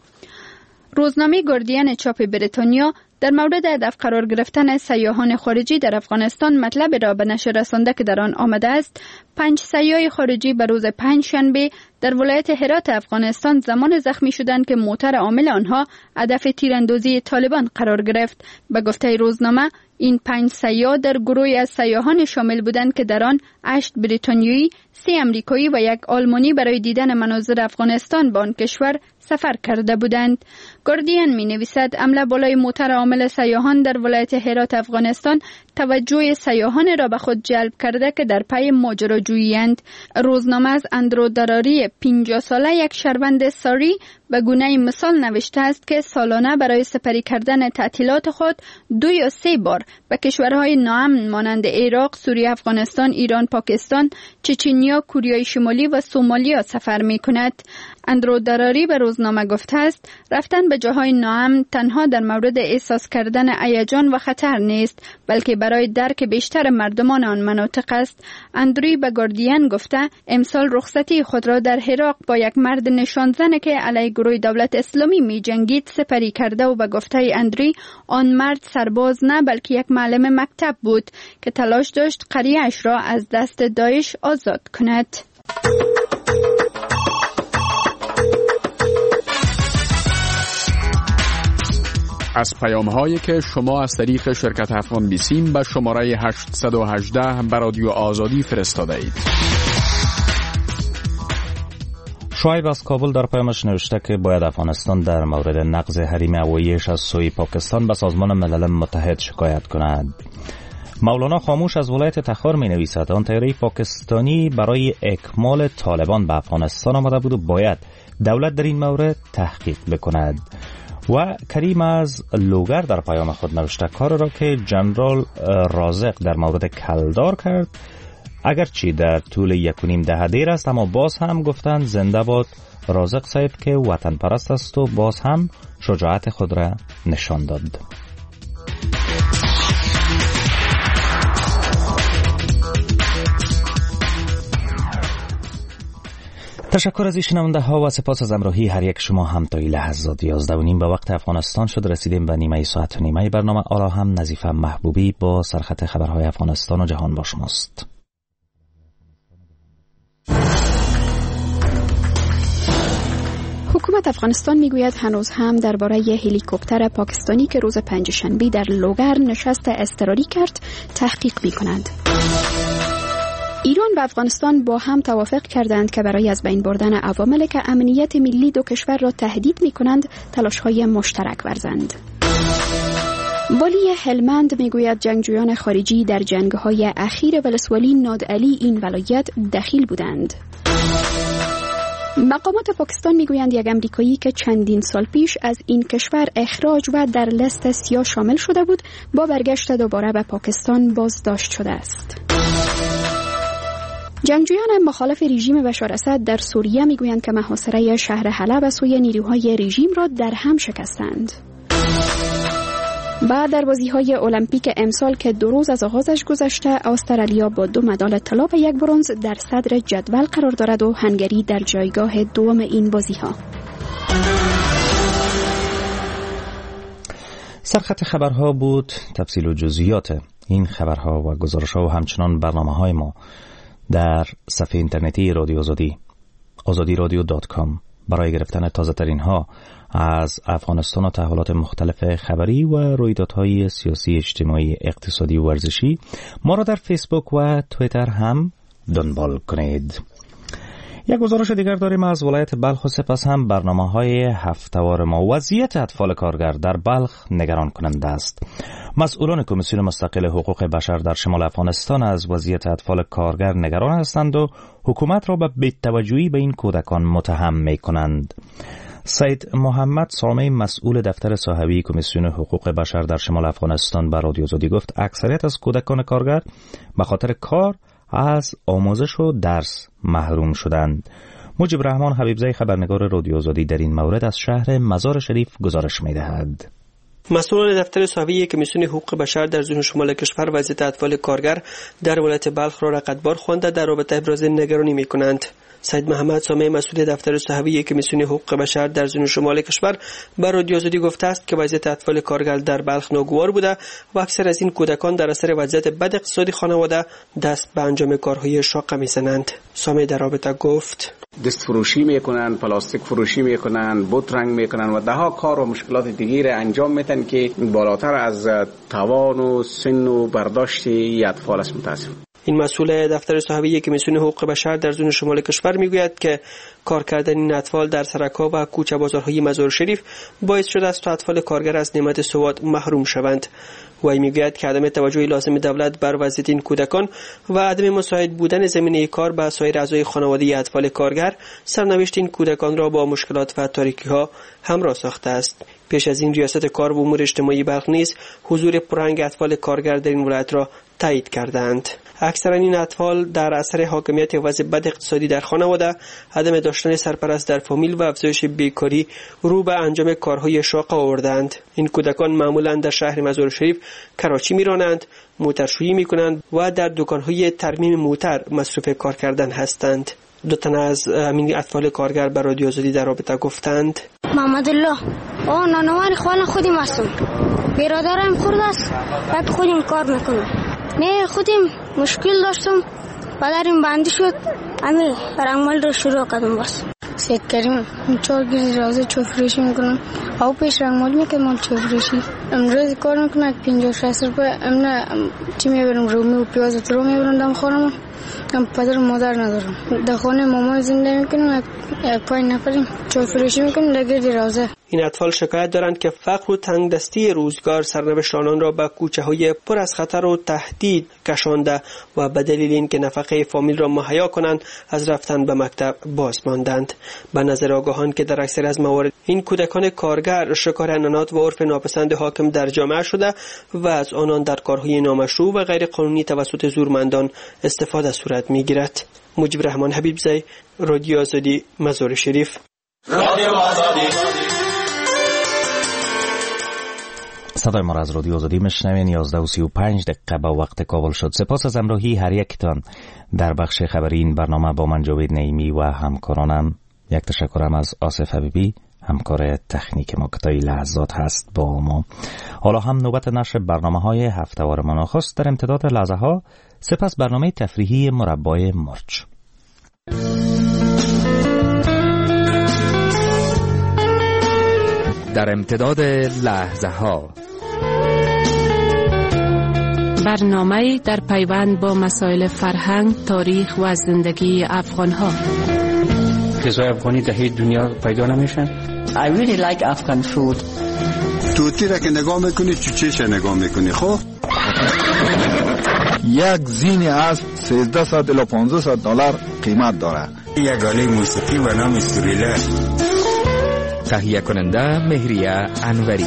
روزنامه گاردین چاپ بریتانیا در مورد هدف قرار گرفتن سیاحان خارجی در افغانستان مطلب را به نشر رسانده که در آن آمده است. پنج سیاح خارجی به روز پنج شنبه در ولایت هرات افغانستان زمان زخمی شدند که موتر حامل آنها هدف تیراندازی طالبان قرار گرفت. به گفته روزنامه، این پنج سیاح در گروهی از سیاحان شامل بودند که در آن هشت بریتانیایی، سه امریکایی و یک آلمانی برای دیدن مناظر افغانستان به آن کشور سفر کرده بودند. گاردین می نویسد حمله بالای موتر حامل سیاحان در ولایت هرات افغانستان توجه سیاحان را به خود جلب کرده که در پی ماجراجویی‌اند. روزنامه از اندرو دراری پنجاه ساله یک شهروند ساری به گونه مثال نوشته است که سالانه برای سپری کردن تعطیلات خود دو یا سه بار به کشورهای ناامن مانند عراق، سوریه، افغانستان، ایران، پاکستان، چچنیا، کوریای شمالی و سومالیا سفر می کند. اندرو دراری به روزنامه گفته است رفتن به جاهای ناامن تنها در مورد احساس کردن هیجان و خطر نیست، بلکه برای درک بیشتر مردمان آن مناطق است. اندروی به گاردین گفته امسال رخصتی خود را در عراق با یک مرد نشان زنه که علیه گروه دولت اسلامی می جنگید سپری کرده و به گفته اندروی آن مرد سرباز نه بلکه یک معلم مکتب بود که تلاش داشت قریه‌اش را از دست داعش آزاد کند. از پیام هایی که شما از طریق شرکت افغان بیسیم به شماره هشت یک هشت به رادیو آزادی فرستاده اید. شعیب از کابل در پیامش نوشته که باید افغانستان در مورد نقض حریم هواییش از سوی پاکستان به سازمان ملل متحد شکایت کند. مولانا خاموش از ولایت تخار می نویسد آن طیاره پاکستانی برای اکمال طالبان به افغانستان آمده بود و باید دولت در این مورد تحقیق بکند. و کریم از لوگر در پیام خود نوشته کار را که جنرال رازق در مورد کلدار کرد اگرچه در طول یک و نیم دهه دیر است، اما باز هم گفتند زنده باد رازق صاحب که وطن پرست است و باز هم شجاعت خود را نشان داد. تشکر از شنونده ها و سپاس از امراهی هر یک شما هم تا این لحظات یازده و نیم به وقت افغانستان شد. رسیدیم به نیمه ساعت و نیمه برنامه. آلا هم نظیفه محبوبی با سرخط خبرهای افغانستان و جهان با شماست. حکومت افغانستان میگوید هنوز هم درباره هلیکوپتر پاکستانی که روز پنجشنبه در لوگر نشست اضطراری کرد تحقیق می‌کند. ایران و افغانستان با هم توافق کردند که برای از بین بردن عواملی که امنیت ملی دو کشور را تهدید می‌کنند تلاش‌های مشترک ورزند. والی هلمند میگوید جنگجویان خارجی در جنگ‌های اخیر ولسوالی نادعلی این ولایت دخیل بودند. مقامات پاکستان میگویند یک امریکایی که چندین سال پیش از این کشور اخراج و در لیست سیاه شامل شده بود با برگشت دوباره به پاکستان بازداشت شده است. جنگجویان مخالف رژیم بشار اسد در سوریه میگویند که محاصره شهر حلب از سوی نیروهای رژیم را در هم شکستند. بعد در بازی‌های المپیک امسال که دو روز از آغازش گذشته، استرالیا با دو مدال طلا و یک برنز در صدر جدول قرار دارد و هنگری در جایگاه دوم این بازی‌ها. سرخط خبرها بود. تفصیل و جزئیات این خبرها و گزارش‌ها و همچنان برنامه‌های ما در صفحه اینترنتی رادیو آزادی آزادی رادیو دات کام. برای گرفتن تازه ترین ها از افغانستان و تحولات مختلف خبری و رویدادهای سیاسی، اجتماعی، اقتصادی و ورزشی ما را در فیسبوک و توییتر هم دنبال کنید. یک گزارش دیگر داریم از ولایت بلخ و سپس هم برنامه‌های هفته‌وار ما. وضعیت اطفال کارگر در بلخ نگران کننده است. مسئولان کمیسیون مستقل حقوق بشر در شمال افغانستان از وضعیت اطفال کارگر نگران هستند و حکومت را به بی‌توجهی به این کودکان متهم می‌کنند. سید محمد سامه مسئول دفتر صاحبی کمیسیون حقوق بشر در شمال افغانستان به رادیو آزادی گفت اکثریت از کودکان کارگر به خاطر کار از آموزش و درس محروم شدند. مجیب رحمان حبیبزی خبرنگار رادیو آزادی در این مورد از شهر مزار شریف گزارش می‌دهد. مسئولان دفتر صاحبی کمیسیون حقوق بشر در زون شمال کشور وضعیت اطفال کارگر در ولایت بلخ را رقتبار خوانده در رابطه ابراز نگرانی می‌کنند. سید محمد سامه مسئول دفتر صاحبی کمیسیون حقوق بشر در زون شمال کشور به رادیو آزادی گفته است که وضعیت اطفال کارگر در بلخ ناگوار بوده و اکثر از این کودکان در اثر وضعیت بد اقتصادی خانواده دست به انجام کارهای شاق می‌زنند. سامه در رابطه گفت دست فروشی میکنن، پلاستیک فروشی میکنن، بوت رنگ میکنن و ده ها کار و مشکلات دیگری را انجام میدن که بالاتر از توان و سن و برداشت اطفال است. متاسف. این مسئول دفتر صاحبی کمیسیون حقوق بشر در زون شمال کشور میگوید که کار کردن این اطفال در سرک‌ها و کوچه بازارهای مزار شریف باعث شده است تا اطفال کارگر از نعمت سواد محروم شوند. وی میگوید که عدم توجه لازم دولت بر وضعیت این کودکان و عدم مساعد بودن زمینه کار به سایر اعضای خانواده اطفال کارگر سرنوشت این کودکان را با مشکلات و تاریکی‌ها همراه ساخته است. پیش از این ریاست کار و امور اجتماعی بلخ نیز حضور پررنگ اطفال کارگر در این ولایت را تایید کردند. اکثر این اطفال در اثر حاکمیت وضع بد اقتصادی در خانواده، عدم داشتن سرپرست در فامیل و افزایش بیکاری رو به انجام کارهای شاق آوردند. این کودکان معمولا در شهر مزار شریف کراچی میرانند، موترشویی میکنند و در دکانهای ترمیم موتر مصروف کار کردن هستند. دو تن از همین اطفال کارگر به رادیو آزادی در رابطه گفتند محمد الله آه نانوان خواهن خودیم هستم، برادرم خورد است، بعد خودیم کار میکنم. نه خودیم مشکل داشتم، پدرم بندی شد، امی رنگمال رو شروع کردم. بس سید کریم چهار گیری رازه چوب فروشی میکنم. او پیش رنگ مال میکنم مال چوب فروشی. امروز کار میکنم پنجاه شصت روپیه. امنا چی میبرم رومی و پیاز و ترو میبرم دم خورم. ام پدر و مادر ندارم. در خانه مامان زنده میکنم. یک پای نفریم چوب فروشی میکنم در گیری رازه. این اطفال شکایت دارند که فقر و تنگ دستی روزگار سرنوشت آنان را به کوچه های پر از خطر و تهدید کشانده و به دلیل اینکه نفقه فامیل را مهیا کنند از رفتن به مکتب باز ماندند. به نظر آگاهان که در اکثر از موارد این کودکان کارگر شکار عنعنات و عرف ناپسند حاکم در جامعه شده و از آنان در کارهای نامشروع و غیر قانونی توسط زورمندان استفاده صورت میگیرد. مجیب رحمان حبیبزی، رادیو آزادی، مزار شریف. رادیو آزادی. صدای ما را از رادیو آزادی میشنوین. یازده و سی و پنج دقیقه با وقت کابل شد. سپاس از همراهی هر یکتان در بخش خبری این برنامه. با من جاوید نعیمی و همکارانم. یک تشکرم از آصف حبیبی، همکار تکنیک ما که تا این لحظات هست با ما. حالا هم نوبت نشر برنامه های هفته‌وار ما نخست. در امتداد لحظه ها سپس برنامه تفریحی مربای مرچ. در امتداد لحظه ها برنامه در پیوند با مسائل فرهنگ، تاریخ و زندگی افغان ها. غذای افغانی در هیچ دنیا پیدا نمیشن. I really like Afghan food. توتی را که نگاه میکنی چوچهش نگاه میکنی. خب یک زین اسب سیزده صد الی پانزده صد دلار قیمت داره. یک آله موسیقی و نام استوریله. تهیه کننده مهریه انوری.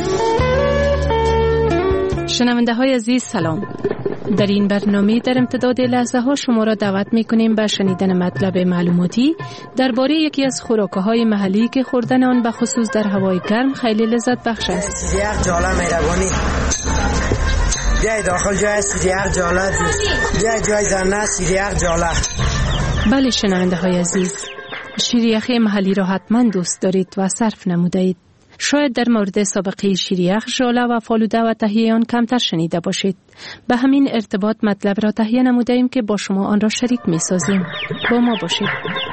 شنونده های عزیز سلام. در این برنامه در امتداد لحظه ها شما را دعوت می کنیم به شنیدن مطلب معلوماتی درباره یکی از خوراک های محلی که خوردن آن به خصوص در هوای گرم خیلی لذت بخش است. سیریخ جاله مهربانی. بیای داخل جای سیریخ جاله. بیای جای زنه سیریخ جاله. بله شنونده های عزیز، شیریخ محلی را حتما دوست دارید و صرف نموده اید. شاید در مورد سابقه شیریخ، ژاله و فالوده و تهیه آن کمتر شنیده باشید. به همین ارتباط مطلب را تهیه نموده ایم که با شما آن را شریک می سازیم. با ما باشید.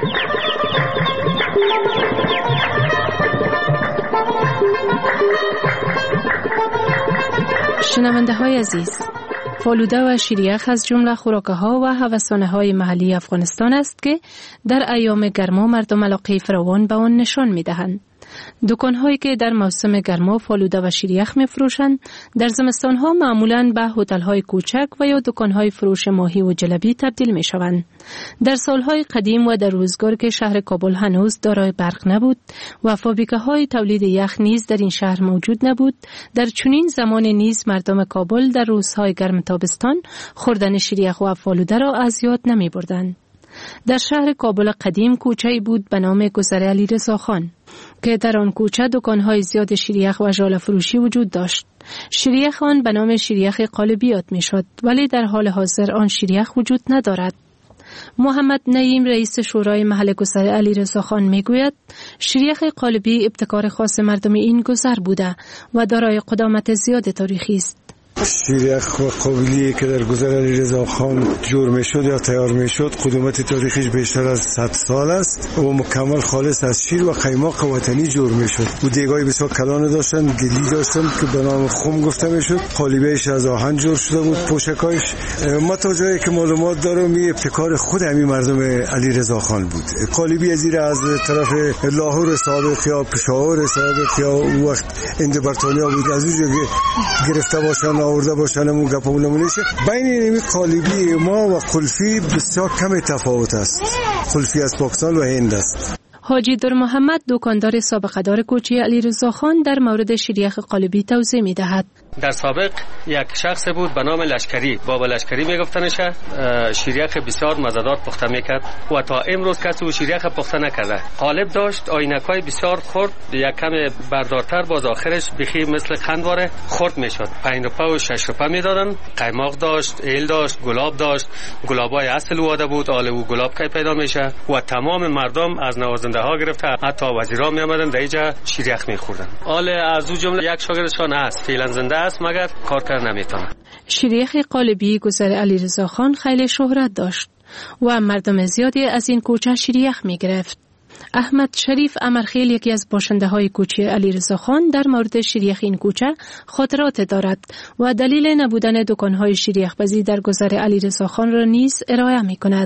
شنونده های عزیز، فالوده و شیریخ از جمله خوراک‌ها و هوسانه‌های محلی افغانستان است که در ایام گرما مردم علاقه فراوان به آن نشان می‌دهند. دکان‌هایی که در موسم گرما فالوده و شیریخ می‌فروشند، در زمستان‌ها معمولاً به هتل‌های کوچک و یا دکان‌های فروش ماهی و جلبی تبدیل می‌شوند. در سال‌های قدیم و در روزگار که شهر کابل هنوز دارای برق نبود و فابریکه‌های تولید یخ نیز در این شهر موجود نبود، در چنین زمان نیز مردم کابل در روزهای گرم تابستان خوردن شیریخ و فالوده را از یاد نمی‌بردند. در شهر کابل قدیم کوچه‌ای بود به نام گذر علیرضا خان که در آن کوچه دکان‌های زیاد شیریخ و ژاله فروشی وجود داشت. شیریخ آن به نام شیریخ قالبی یاد می‌شد، ولی در حال حاضر آن شیریخ وجود ندارد. محمد نعیم رئیس شورای محل گذر علیرضا خان میگوید شیریخ قالبی ابتکار خاص مردم این گذر بوده و دارای قدامت زیاد تاریخی است. شیریخ و قابلی که در گذر علیرضا خان جور میشد یا تیار میشد قدمت تاریخیش بیشتر از صد سال است و مکمل خالص از شیر و قیماق وطنی جور میشد. و دیگای بسیار کلان داشتن، گلی داشتن که به نام خم گفته میشد. قالبیش از آهن جور شده بود، پوشکایش. ما تا جایی که معلومات دارم می ابتکار خود همین مردم علیرضا خان بود. قالبی از زیر از طرف لاهور سابق یا پشاور سابق یا وقت اند برتانیا بود از اونجا گرفته باشن آورده باشن و گپونمونیشه. بین این قالبی ما و قلفی بسیار کم تفاوت است. قلفی از پاکستان و هند است. حاجی در محمد دکاندار سابقه‌دار کوچه علیرضا خان در مورد شیریخ قالبی توضیح می‌دهد. در سابق یک شخص بود به نام لشکری، بابا لشکری میگفتنش. شیریخ بسیار مزه‌دار پخته میکرد و تا امروز کسی او شیریخ پخته نکرده. قالب داشت، آینکای بسیار خرد، یک کم بردارتر، باز آخرش بخی مثل قندواره خرد میشد. پنج روپه و شش روپه میدادن. قیماق داشت، ایل داشت، گلاب داشت. گلابای اصل واده بود، آل او گلاب کی پیدا میشه و تمام مردم از نوازنده ها گرفته حتی وزیرا می آمدن در اینجا شیریخ میخوردن. آل از او جمله یک شاگردشان است، فعلا زنده است مگر کار کار نمیتونه. شیریخ قالبی گذر علیرضا خان خیلی شهرت داشت و مردم زیادی از این کوچه شیریخ میگرفت. احمد شریف امرخیل یکی از باشنده های کوچه علیرضا خان در مورد شیریخ این کوچه خاطرات دارد و دلیل نبودن دکان های شیریخ بازی در گذر علیرضا خان را نیز ارائه می کند.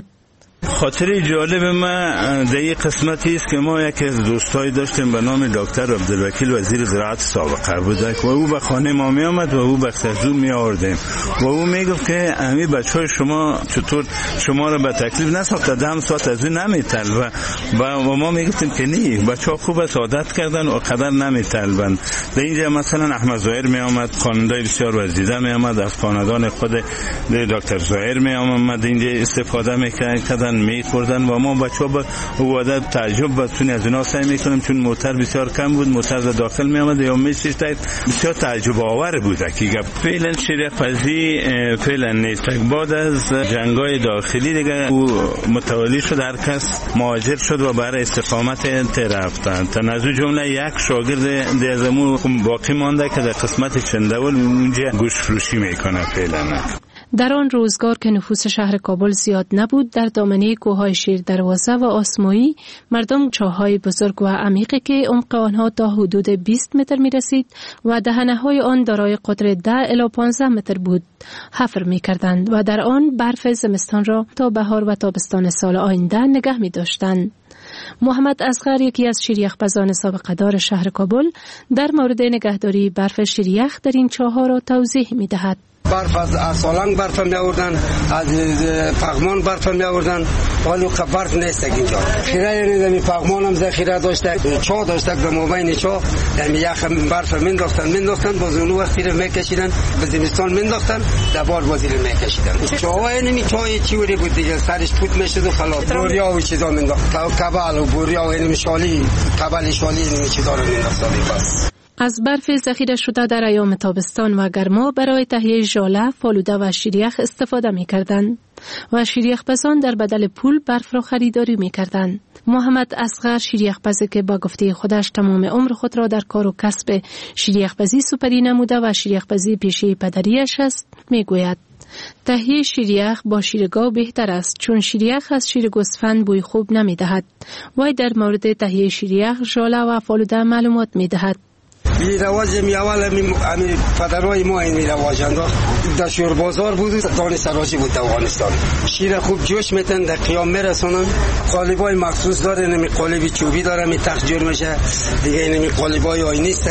خاطره جالب ما در یک قسمتی است که ما یکی از دوستایی داشتیم به نام دکتر عبدالوکیل وزیر زراعت سابقه بود و او به خانه ما می آمد و او بختزو می آوردیم و او می گفت که امی بچهای شما چطور شما را به تکلیف نساخته دم ساعت از او نمی تل و, و ما می گفتیم که نه بچه ها خوب است عادت کردن و قدر نمی تلبند. در اینجا مثلا احمد ظاهر می آمد خانواده بسیار وزیده می آمد از خاندان خود دکتر ظاهر می آمد اینجا استفاده می کردن می خوردن و ما بچه‌ها با وادت تعجب بتونی از اینا سعی میکنیم چون موتر بسیار کم بود موتر در داخل می آمد یا میشید بسیار تعجب آور بود که فعلا شیریخ پزی فعلا نیست. بعد از جنگای داخلی دیگه او متولی شد هر کس مهاجر شد و برای استقامت رفتن تا از جمله یک شاگرد دیزمو باقی مانده که در قسمت چندول اونجا گوشت فروشی میکنه فعلا. در آن روزگار که نفوس شهر کابل زیاد نبود در دامنه کوههای شیر دروازه و آسمایی مردم چاه‌های بزرگ و عمیقی که عمق آنها تا حدود بیست متر می رسید و دهنه‌های آن دارای قطر ده الی پانزده متر بود حفر می کردند و در آن برف زمستان را تا بهار و تابستان سال آینده نگه می داشتند. محمد اصغر یکی از شیریخ‌بازان سابقه دار شهر کابل در مورد نگهداری برف شیریخ در این چاه‌ها را توضیح می دهد. برف از سالنگ برف می آوردن از پغمان برف می آوردن ولی برف نیست اینجا. خیره یعنی می پغمان هم ذخیره داشته چاه داشته در مابین چاه یعنی یخ برف مینداختن مینداختن باز اون وقتی رو میکشیدن به زمستان مینداختن در بار بازی رو میکشیدن. چاه یعنی چاه چیوری بود دیگه سرش پوت میشد و خلاص بوریا و چیزا مینداخت کبل و بوریا یعنی شالی کبل شالی یعنی چیزا رو مینداختن. بس از برف ذخیره شده در ایام تابستان و گرما برای تهیه ژاله، فالوده و شیریخ استفاده می کردند و شیریخ بازان در بدل پول برف را خریداری می کردند. محمد اصغر شیریخ بازی که با گفته خودش تمام عمر خود را در کار و کسب شیریخ بازی سپری نموده و شیریخ بازی پیشه پدریش است می گوید. تهیه شیریخ با شیرگاو بهتر است چون شیریخ از شیر گوسفند بوی خوب نمی دهد. وای در مورد تهیه شیریخ، ژاله و فالوده معلومات می دهد. این رواج می اول امی پدرای ما این رواج انداخت در شور بازار بود دان سراجی بود در افغانستان. شیر خوب جوش میتن در قیام میرسونن قالبای مخصوص داره نمی قالبی چوبی داره می تخت جور میشه دیگه نمی قالبای آینی است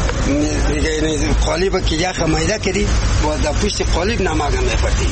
دیگه نمی قالب که یخ میده کردی با در پشت قالب نمک میفتی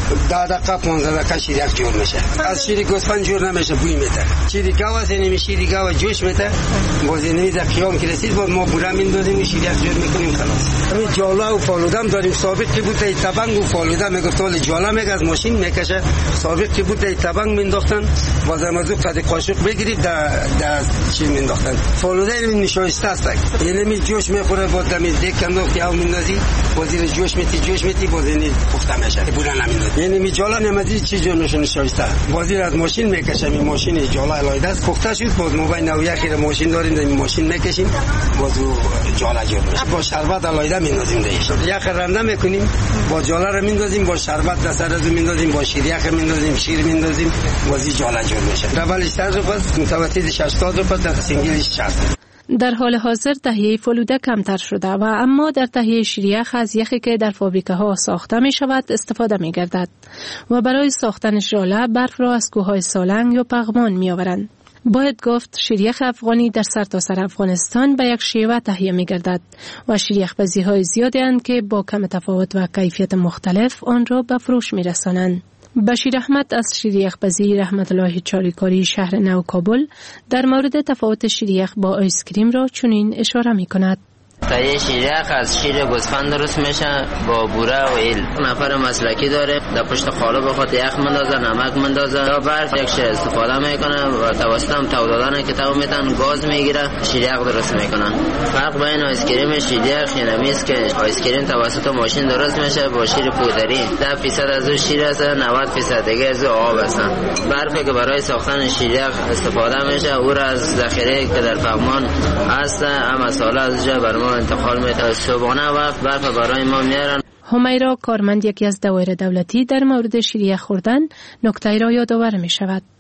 در دقیقه پانزده دقیقه شیر یک جور میشه. از شیر گوسفند جور نمیشه بوی میده. شیر گاو از نمی شیر گاو جوش میده باز نمی در قیام که رسید با ما برامین دادیم شیریخ جور میکنیم خلاص. همین جاله و فالوده هم داریم سابق که بود تبنگ و فالوده میگفت ولی جاله میگه از ماشین میکشه سابق که بود تبنگ مینداختن باز از اون قد قاشق بگیرید در در چی مینداختن فالوده این نشایسته است یعنی می جوش میخوره با دمی دیک کندو که او میندازی بازی جوش میتی جوش میتی باز این پخته میشه بودن نمیندازی یعنی می جاله نمازی چی جور نشون نشایسته بازی از ماشین میکشه می ماشین جاله لایده است پخته شد باز موبایل نو یکی ماشین داریم در ماشین میکشیم باز جاله جور میشه با شربت لایده میندازیم دیش یک رنده میکنیم با جاله رو میندازیم با شربت در سر از میندازیم با شیریخ میندازیم شیر میندازیم بازی جاله جور میشه دبلش صد روپیه متوسط شصت روپیه در سینگلش شصت. در حال حاضر تهیه فالوده کمتر شده و اما در تهیه شیریخ از یخی که در فابریکه ها ساخته می شود استفاده می گردد و برای ساختن ژاله برف را از کوههای سالنگ یا پغمان می آورند. باید گفت شیریخ افغانی در سرتاسر افغانستان به یک شیوه تهیه می گردد و شیریخ بازی های زیادی اند که با کم تفاوت و کیفیت مختلف آن را به فروش می رسانند. بشیر احمد از شیریخ بازی رحمت الله چاریکاری شهر نو کابل در مورد تفاوت شیریخ با آیسکریم را چنین اشاره می کند. تهیه شیریخ از شیر گوسفند درست میشه با بوره و ایل. نفر مسلکی داره در پشت خاله بخواد یخ مندازه نمک مندازه یا برف یک شیر استفاده میکنه و توسط هم تو دادن که تو میتن گاز میگیره شیریخ درست میکنن. فرق بین آیسکریم شیریخ اینمی است که آیسکریم توسط ماشین درست میشه با شیر پودری. ده درصد از اون شیر است نود درصد دیگه از آب است. برفی که برای ساختن شیریخ استفاده میشه او را از ذخیره که در پغمان هست اما ساله از جا بر انتقال می‌کنه صبحانه وقت برف برای ما میارن. همیرا کارمند یکی از دوایر دولتی در مورد شیریخ خوردن نکته را یادآور می شود.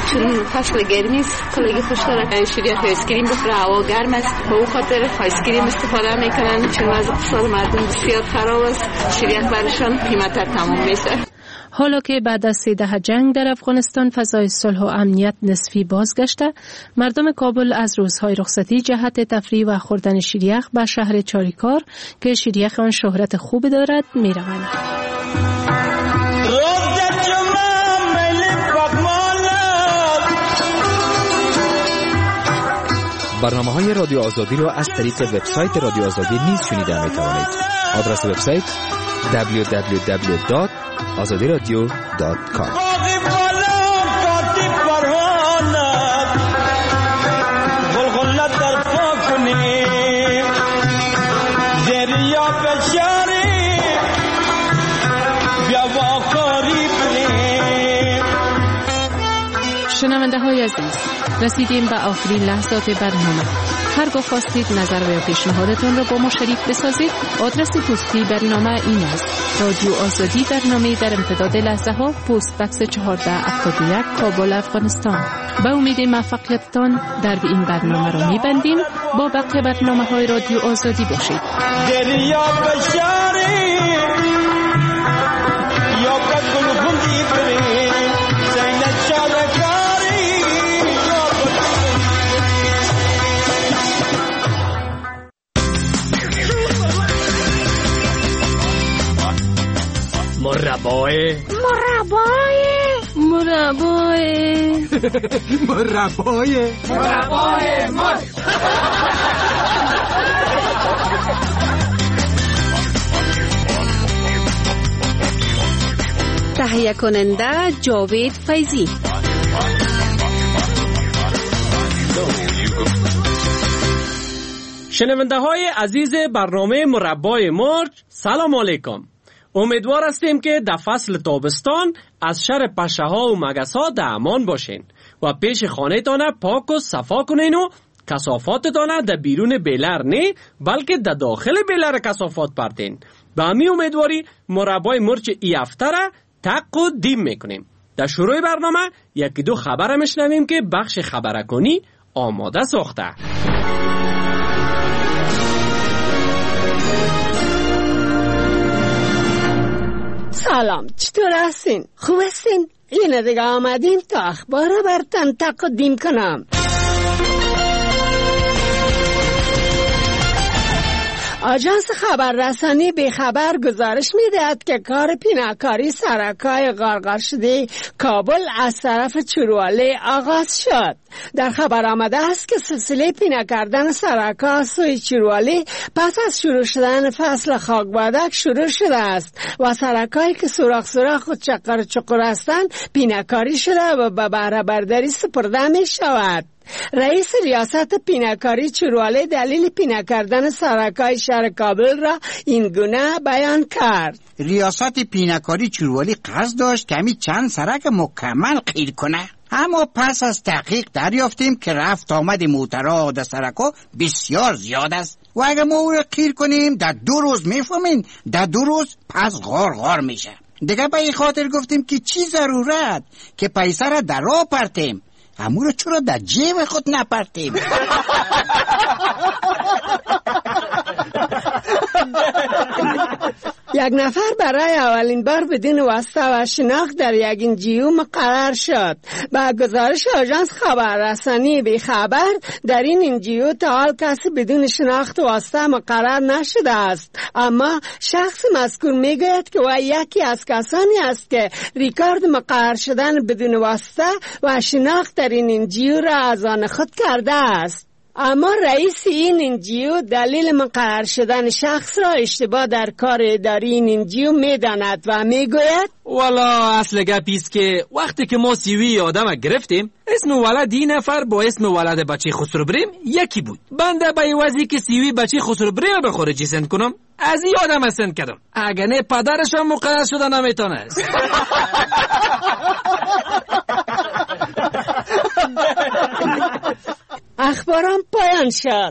چون فصل گرمی است کلگی خوشتره شیریخ آیسکریم بخوره، هوا گرم است، به او خاطر آیسکریم استفاده میکنن. چون وضع اقتصاد مردم بسیار خراب است، شیریخ برشان قیمتر تمام میشه. حالا که بعد از سیده جنگ در افغانستان فضای صلح و امنیت نسبی بازگشته، مردم کابل از روزهای رخصتی جهت تفریح و خوردن شیریخ به شهر چاریکار که شیریخ آن شهرت خوب دارد میروند. برنامه های رادیو آزادی را از طریق وبسایت رادیو آزادی نیز شنیده می توانید. آدرس وبسایت دبلیو دبلیو دبلیو دات آزادی رادیو دات کام. شنونده های عزیز، رسیدیم به آخرین لحظات برنامه. هرگاه خواستید نظر و پیشنهادتان را با ما شریک بسازید، آدرس پستی برنامه این است: رادیو آزادی، برنامه در امتداد لحظه ها، پست بکس چهارده هفتاد و یک، کابل، افغانستان. به امید موفقیتتان در این برنامه را می‌بندیم. با بقیه برنامه های رادیو آزادی باشید. مربای مربای مربای مربای مربای مر تهیه کننده جاوید فیضی. شنونده های عزیز برنامه مربای مرج، سلام علیکم. امیدوار هستیم که در فصل تابستان از شر پشه ها و مگس ها در امان باشین و پیش خانه تانه پاک و صفا کنین و کثافات تانه در بیرون بیلر نه بلکه در داخل بیلر کثافات پرتین. به همی امیدواری مربای مرچ ای هفته را تق و دیم میکنیم. در شروع برنامه یکی دو خبر میشنویم که بخش خبرکنی آماده ساخته. سلام، چطور هستین؟ خوب هستین؟ اینه دیگه آمدیم تا اخبار رو برتن تقدیم کنم. آژانس خبررسانی به خبر گزارش می‌دهد که کار پیناکاری سرکای غارغار شده کابل از طرف چرواله آغاز شد. در خبر آمده است که سلسله پینا کردن سرکا سوی چرواله پس از شروع شدن فصل خاکبادک شروع شده است و سرکایی که سوراخ سوراخ و چقر چقر هستند پیناکاری شده و به بهره برداری سپرده می شود. رئیس ریاست پیناکاری چرواله دلیل پینا کردن سرکای شهر کابل را این گونه بیان کرد. ریاست پیناکاری چرواله قصد داشت کمی چند سرک مکمل قیر کنه، اما پس از تحقیق دریافتیم که رفت آمد موترها در سرکا بسیار زیاد است و اگر ما او را قیر کنیم در دو روز میفهمین در دو روز پس غار غار میشه. دیگه به این خاطر گفتیم که چی ضرورت که پیسه را در راه پرتیم، امو رو چرا در جیب خود نپرتیم؟ یک نفر برای اولین بار بدون واسطه و شناخت در یک انجیو مقرر شد. با گزارش آژانس خبررسانی بی خبر در این انجیو تا حال کسی بدون شناخت و واسطه مقرر نشده است، اما شخص مذکور میگوید که او یکی از کسانی است که ریکارد مقرر شدن بدون واسطه و شناخت در این انجیو را از آن خود کرده است. اما رئیس این انجیو دلیل مقرر شدن شخص را اشتباه در کار اداری این انجیو میداند و میگوید والا اصل گپیست که وقتی که ما سیوی آدم گرفتیم اسم ولد این نفر با اسم ولد بچه خسرو بریم یکی بود. بنده به عوضی که سیوی بچه خسرو بریم به خارجی سند کنم از این آدم سند کردم، اگه نه پدرش هم مقرر شده نمیتونه است. اخبارم پایان شد.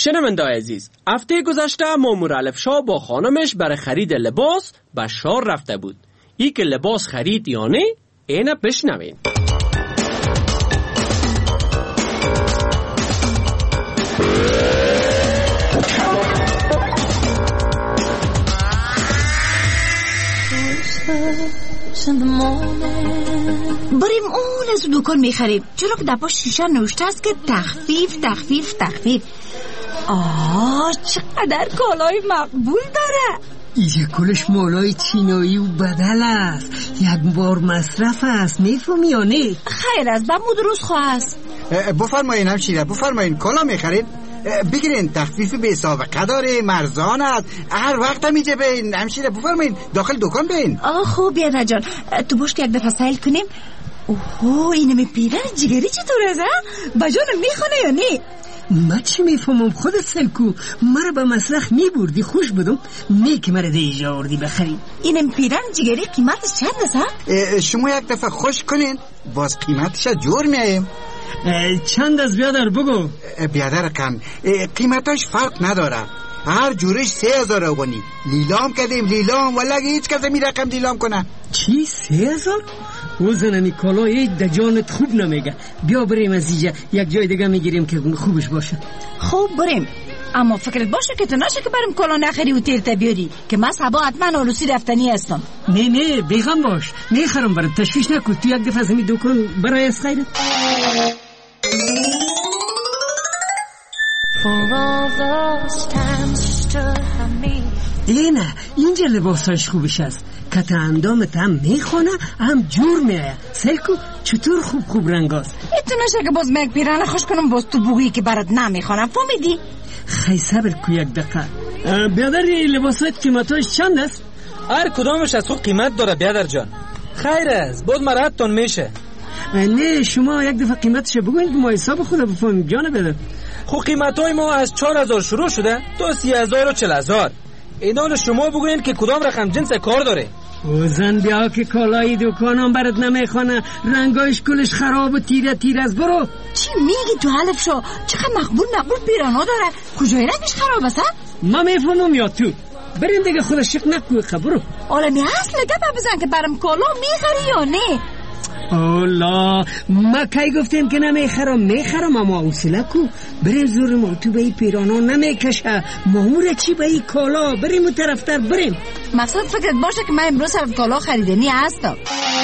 شنونده عزیز، هفته گذشته مامور الف شاه با خانمش برای خرید لباس به شار رفته بود. ای که لباس خرید یا نه اینه بشنوین. بریم اون از دکان میخریم، چرا که در پاش شیشه نوشته است که تخفیف تخفیف تخفیف. آه چقدر کالای مقبول داره. ایجا کلش مالای چینایی و بدل است، یک بار مصرف است، میفهمی یا نه؟ خیر است، با مو درست خواست. بفرمایین همشیره، بفرمایین کالا میخرید؟ بگیرین، تخفیف به سابقه داره، مرزان است، هر وقت هم اینجا بین. همشیره بفرمایین داخل دکان بین. آه خوب بیادر جان، تو باشت یک دفعه سایل کنیم. اوه اینمی پیرن جگری چطور است؟ بجانم میخونه یا نه؟ ما چی میفهمم، خودت سلکو مرا به مسلخ میبردی، خوش بدم نه که مرا دیجا آوردی بخریم. اینم پیرن جگری قیمتش چند است؟ شما یک دفعه خوش کنین باز قیمتش جور میایم. چند از بیادر بگو. بیادر کن قیمتش فرق نداره، هر جورش سه هزار افغانی. لیلام کردیم لیلام، ولی هیچ کس می رقم لیلام کنه. چی سه هزار؟ او زنمی کالای دجانت خوب نمیگه. بیا بریم از اینجا یک جای دیگه میگیریم که خوبش باشه. خوب بریم، اما فکرت باشه که تو نشه که بریم کالا نخری و تیرت بیاری، که من صبا حتما آلوسی رفتنی هستم. نه نه بیغم باش، میخرم برات، تشویش نکن. تو یک دفعه زمین دکان برای از خیرت. اینه اینجا لباساش خوبش است، کت اندامت هم میخونه هم جور میایه. سلکو چطور خوب خوب رنگاست. تو نشه که باز مگ پیرانه خوش کنم باز تو بگویی که برات نمیخونم، فهمیدی؟ خیلی صبر کو یک دقیقه. بیادر لباسات قیمتاش چند است؟ هر کدامش از خود قیمت داره بیادر جان. خیر است، بود مراتون میشه. نه شما یک دفعه قیمتش بگوین که ما حساب خود بفهمیم جان بیادر. خب قیمتای ما از چهار هزار شروع شده تا سی هزار و چل هزار. اینا شما بگوین که کدام رقم جنس کار داره. او زن بیا که کالای دکانم برات نمیخونه، رنگایش کلش خراب و تیره تیره است. برو. چی میگی تو حلف شو؟ چقدر مقبول مقبول پیرانا داره، کجای رنگش خراب است؟ ما میفهمم یا تو؟ بریم دیگه خودش شک نکوی خبرو. عالمی اصل گپ بزن که برام کالا میخری یا نه؟ اولا ما کی گفتیم که نمیخرم؟ میخرم، اما حوصله کو. بریم زور ما تو به این پیرانا نمیکشه. مامور چی به این کالا؟ بریم اون طرفتر بریم. مقصد فکرت باشه که من امروز سر کالا خریدنی هستم.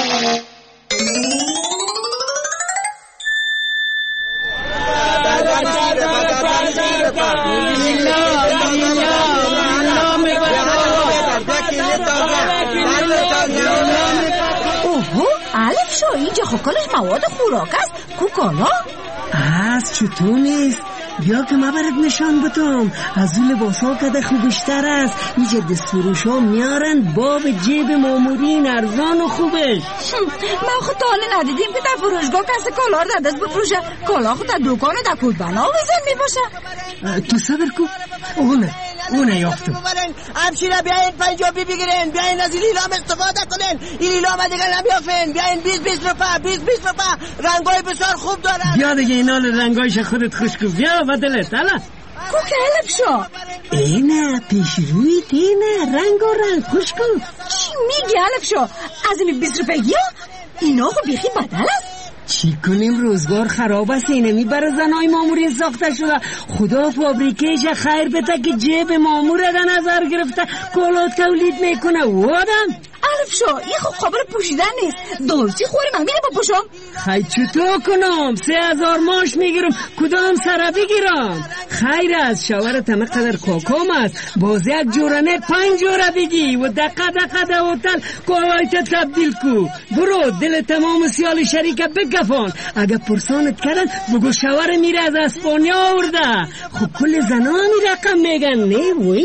الف شو اینجا خوکالش مواد خوراک است، کو کالا؟ از چطور نیست؟ بیا که ما برات نشان بدم. از اون لباس ها کده خوبشتر است. اینجا دستفروش ها میارن باب جیب مامورین ارزان و خوبش. من خود تاله ندیدیم که در فروشگاه کسی کالا رو در دست بفروشه. کالا خود در دکان در کودبنا ویزن میباشه. تو صبر کو، اونه اونه یافتم. همشیره بیاین پنجابی بگیرین، بیاین از این لیلام استفاده کنین. این لیلام دیگه نمیافین. بیاین بیست بیست روپا بیست بیست روپا، رنگای بسیار خوب دارن. بیا دیگه اینا رنگایش خودت خوش کو. بیا بدلت حالا کو که علف شو. اینه پیش روی اینه رنگ و رنگ خوش کن. چی میگی علف شو؟ از این بیست روپا گیا؟ اینا خو بیخی بدل است. چی کنیم روزگار خراب است. اینمی برای زنای مامورین ساخته شده. خدا فابریکهش خیر بده که جیب مامور در نظر گرفته کالات تولید میکنه. وادم الف شو این خوب قابل پوشیدن نیست. دورسی خوری من میره با پوشم. خیلی چطور کنم؟ سه هزار ماش میگیرم، کدام سره بگیرم؟ خیر است شوهر تمه قدر کاکام است، باز یک جورانه پنج جوره بگی و دقه دقه ده هتل کالایت تبدیل کو. برو دل تمام سیال شریکه بگفان. اگه پرسانت کردن بگو شوهر میره از اسپانیا آورده. خب کل زنا می رقم میگن نه وی؟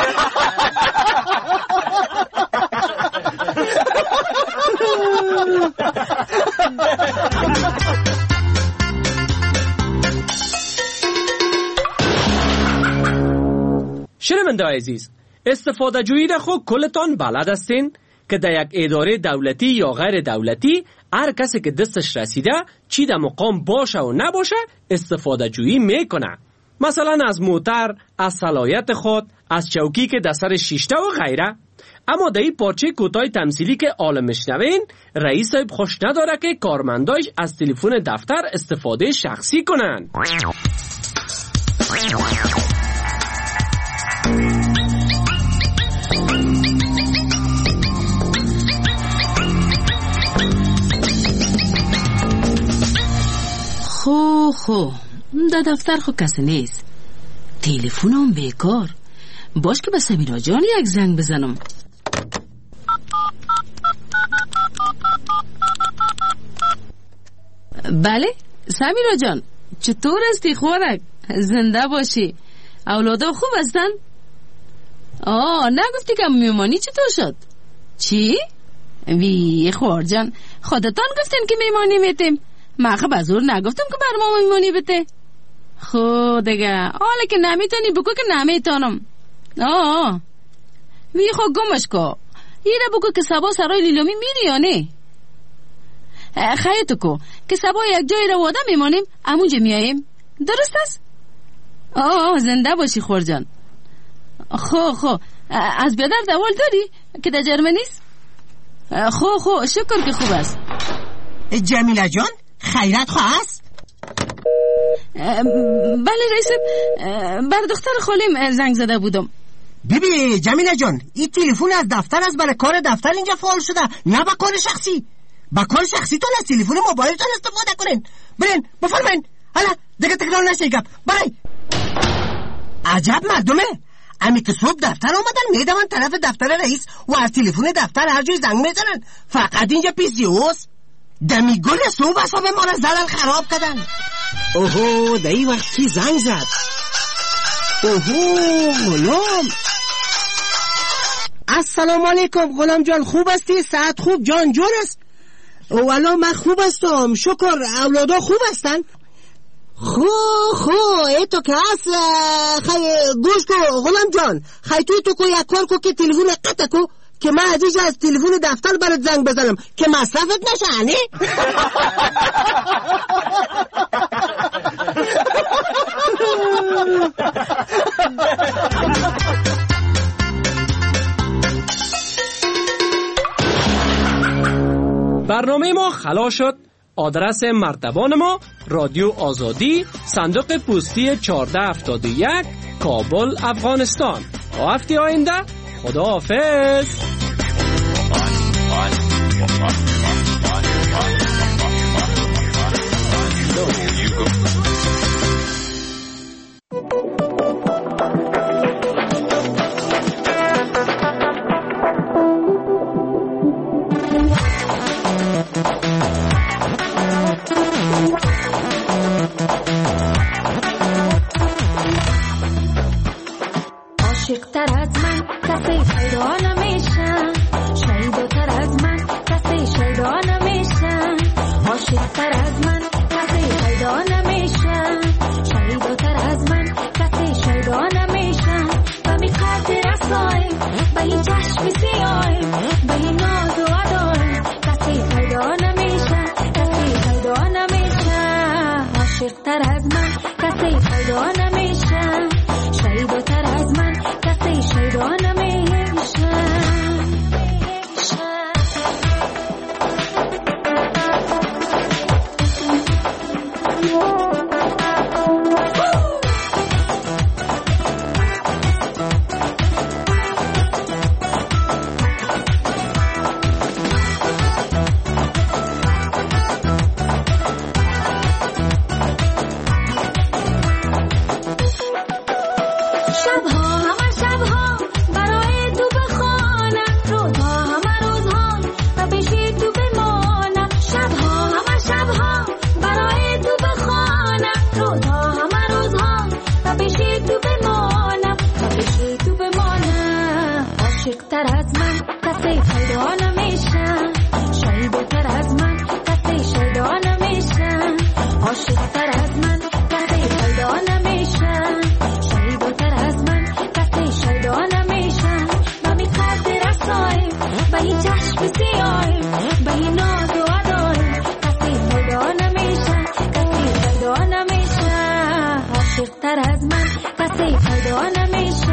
شنونده عزیز، استفاده جویی را خود کلتان بلد هستین که در یک اداره دولتی یا غیر دولتی هر کسی که دستش رسیده چی در مقام باشه و نباشه استفاده جویی میکنه. مثلا از موتر، از صلاحیت خود، از چوکی که در سر شیشته و غیره. اما در این پارچه کوتاه تمثیلی که آل میشنوین، رئیس صاحب خوش نداره که کارمنداش از تلفن دفتر استفاده شخصی کنن. خو خو در دفتر خو کسی نیست، تلفنم بیکار. باش که به سمیرا جان یک زنگ بزنم. بله سمیرا جان، چطور هستی خورک؟ زنده باشی. اولادا خوب هستن؟ آه نگفتی که میمانی چطور شد؟ چی؟ وی خور جان، خودتان گفتین که میمانی میتیم. ما خب بزور نگفتم که بر ما میمانی بته. خود دیگه حالا که نمیتونی بگو که نمیتونم. آه وی خود گمش کو. یه را بگو که سبا سرای لیلامی میری یا نه؟ خیلی کو که سبا یک جایی را واده میمانیم، امونجا میاییم. درست است؟ آه زنده باشی خور جان. خو خو از بیادر دوال داری که در جرمنی است؟ خو خو شکر که خوب است. جمیله جان خیرت خواه است؟ بله رئیس، بر دختر خالیم زنگ زده بودم. بیبی جمیله جان، این تلفن از دفتر است، برای کار دفتر اینجا فعال شده، نه با کار شخصی. با کار شخصی تون از تلفن موبایلتون استفاده کنین. برین بفرمین. حالا دیگه تکرار نشه گپ. برای عجب مردمه. امی که صبح دفتر آمدن میدون طرف دفتر رئیس و از تلفن دفتر هر جای زنگ میزنن. فقط اینجا پیسی اوست. دمی گل صبح حساب ما را زدن خراب کردن. اوهو در این وقت کی زنگ زد؟ اوهو غلام. السلام علیکم غلام جان، خوب هستی؟ صحت خوب؟ جان جور است؟ والا من خوب هستم شکر. اولادا خوب هستن؟ خو خو ای تو که هست خی گوش کو غلام جان، خی توی تو کو یک کار کو که تلفون قطع کو که من از اینجا از تلفون دفتر برات زنگ بزنم که مصرفت نشه. نه برنامه ما خلاص شد. آدرس مرتبان ما رادیو آزادی، صندوق پستی چهارده هفتاد و یک، کابل، افغانستان. تا هفته آینده خدا حافظ. عاشق‌تر از من کسی پیدا نمیشه، شیداتر از من کسی شیدا نمیشه. عاشق‌تر از من کسی پیدا نمیشه، شیداتر از من کسی شیدا نمیشه. و می قدر رسای به این چشم سیای، به این ناز و ادای کسی پیدا نمیشه، کسی پیدا نمیشه. عاشق‌تر از من کسی پیدا نمیشه، شیداتر از من کسی شیدا نمیشه. Shifta عاشق‌تر از من کسی پیدا نمیشه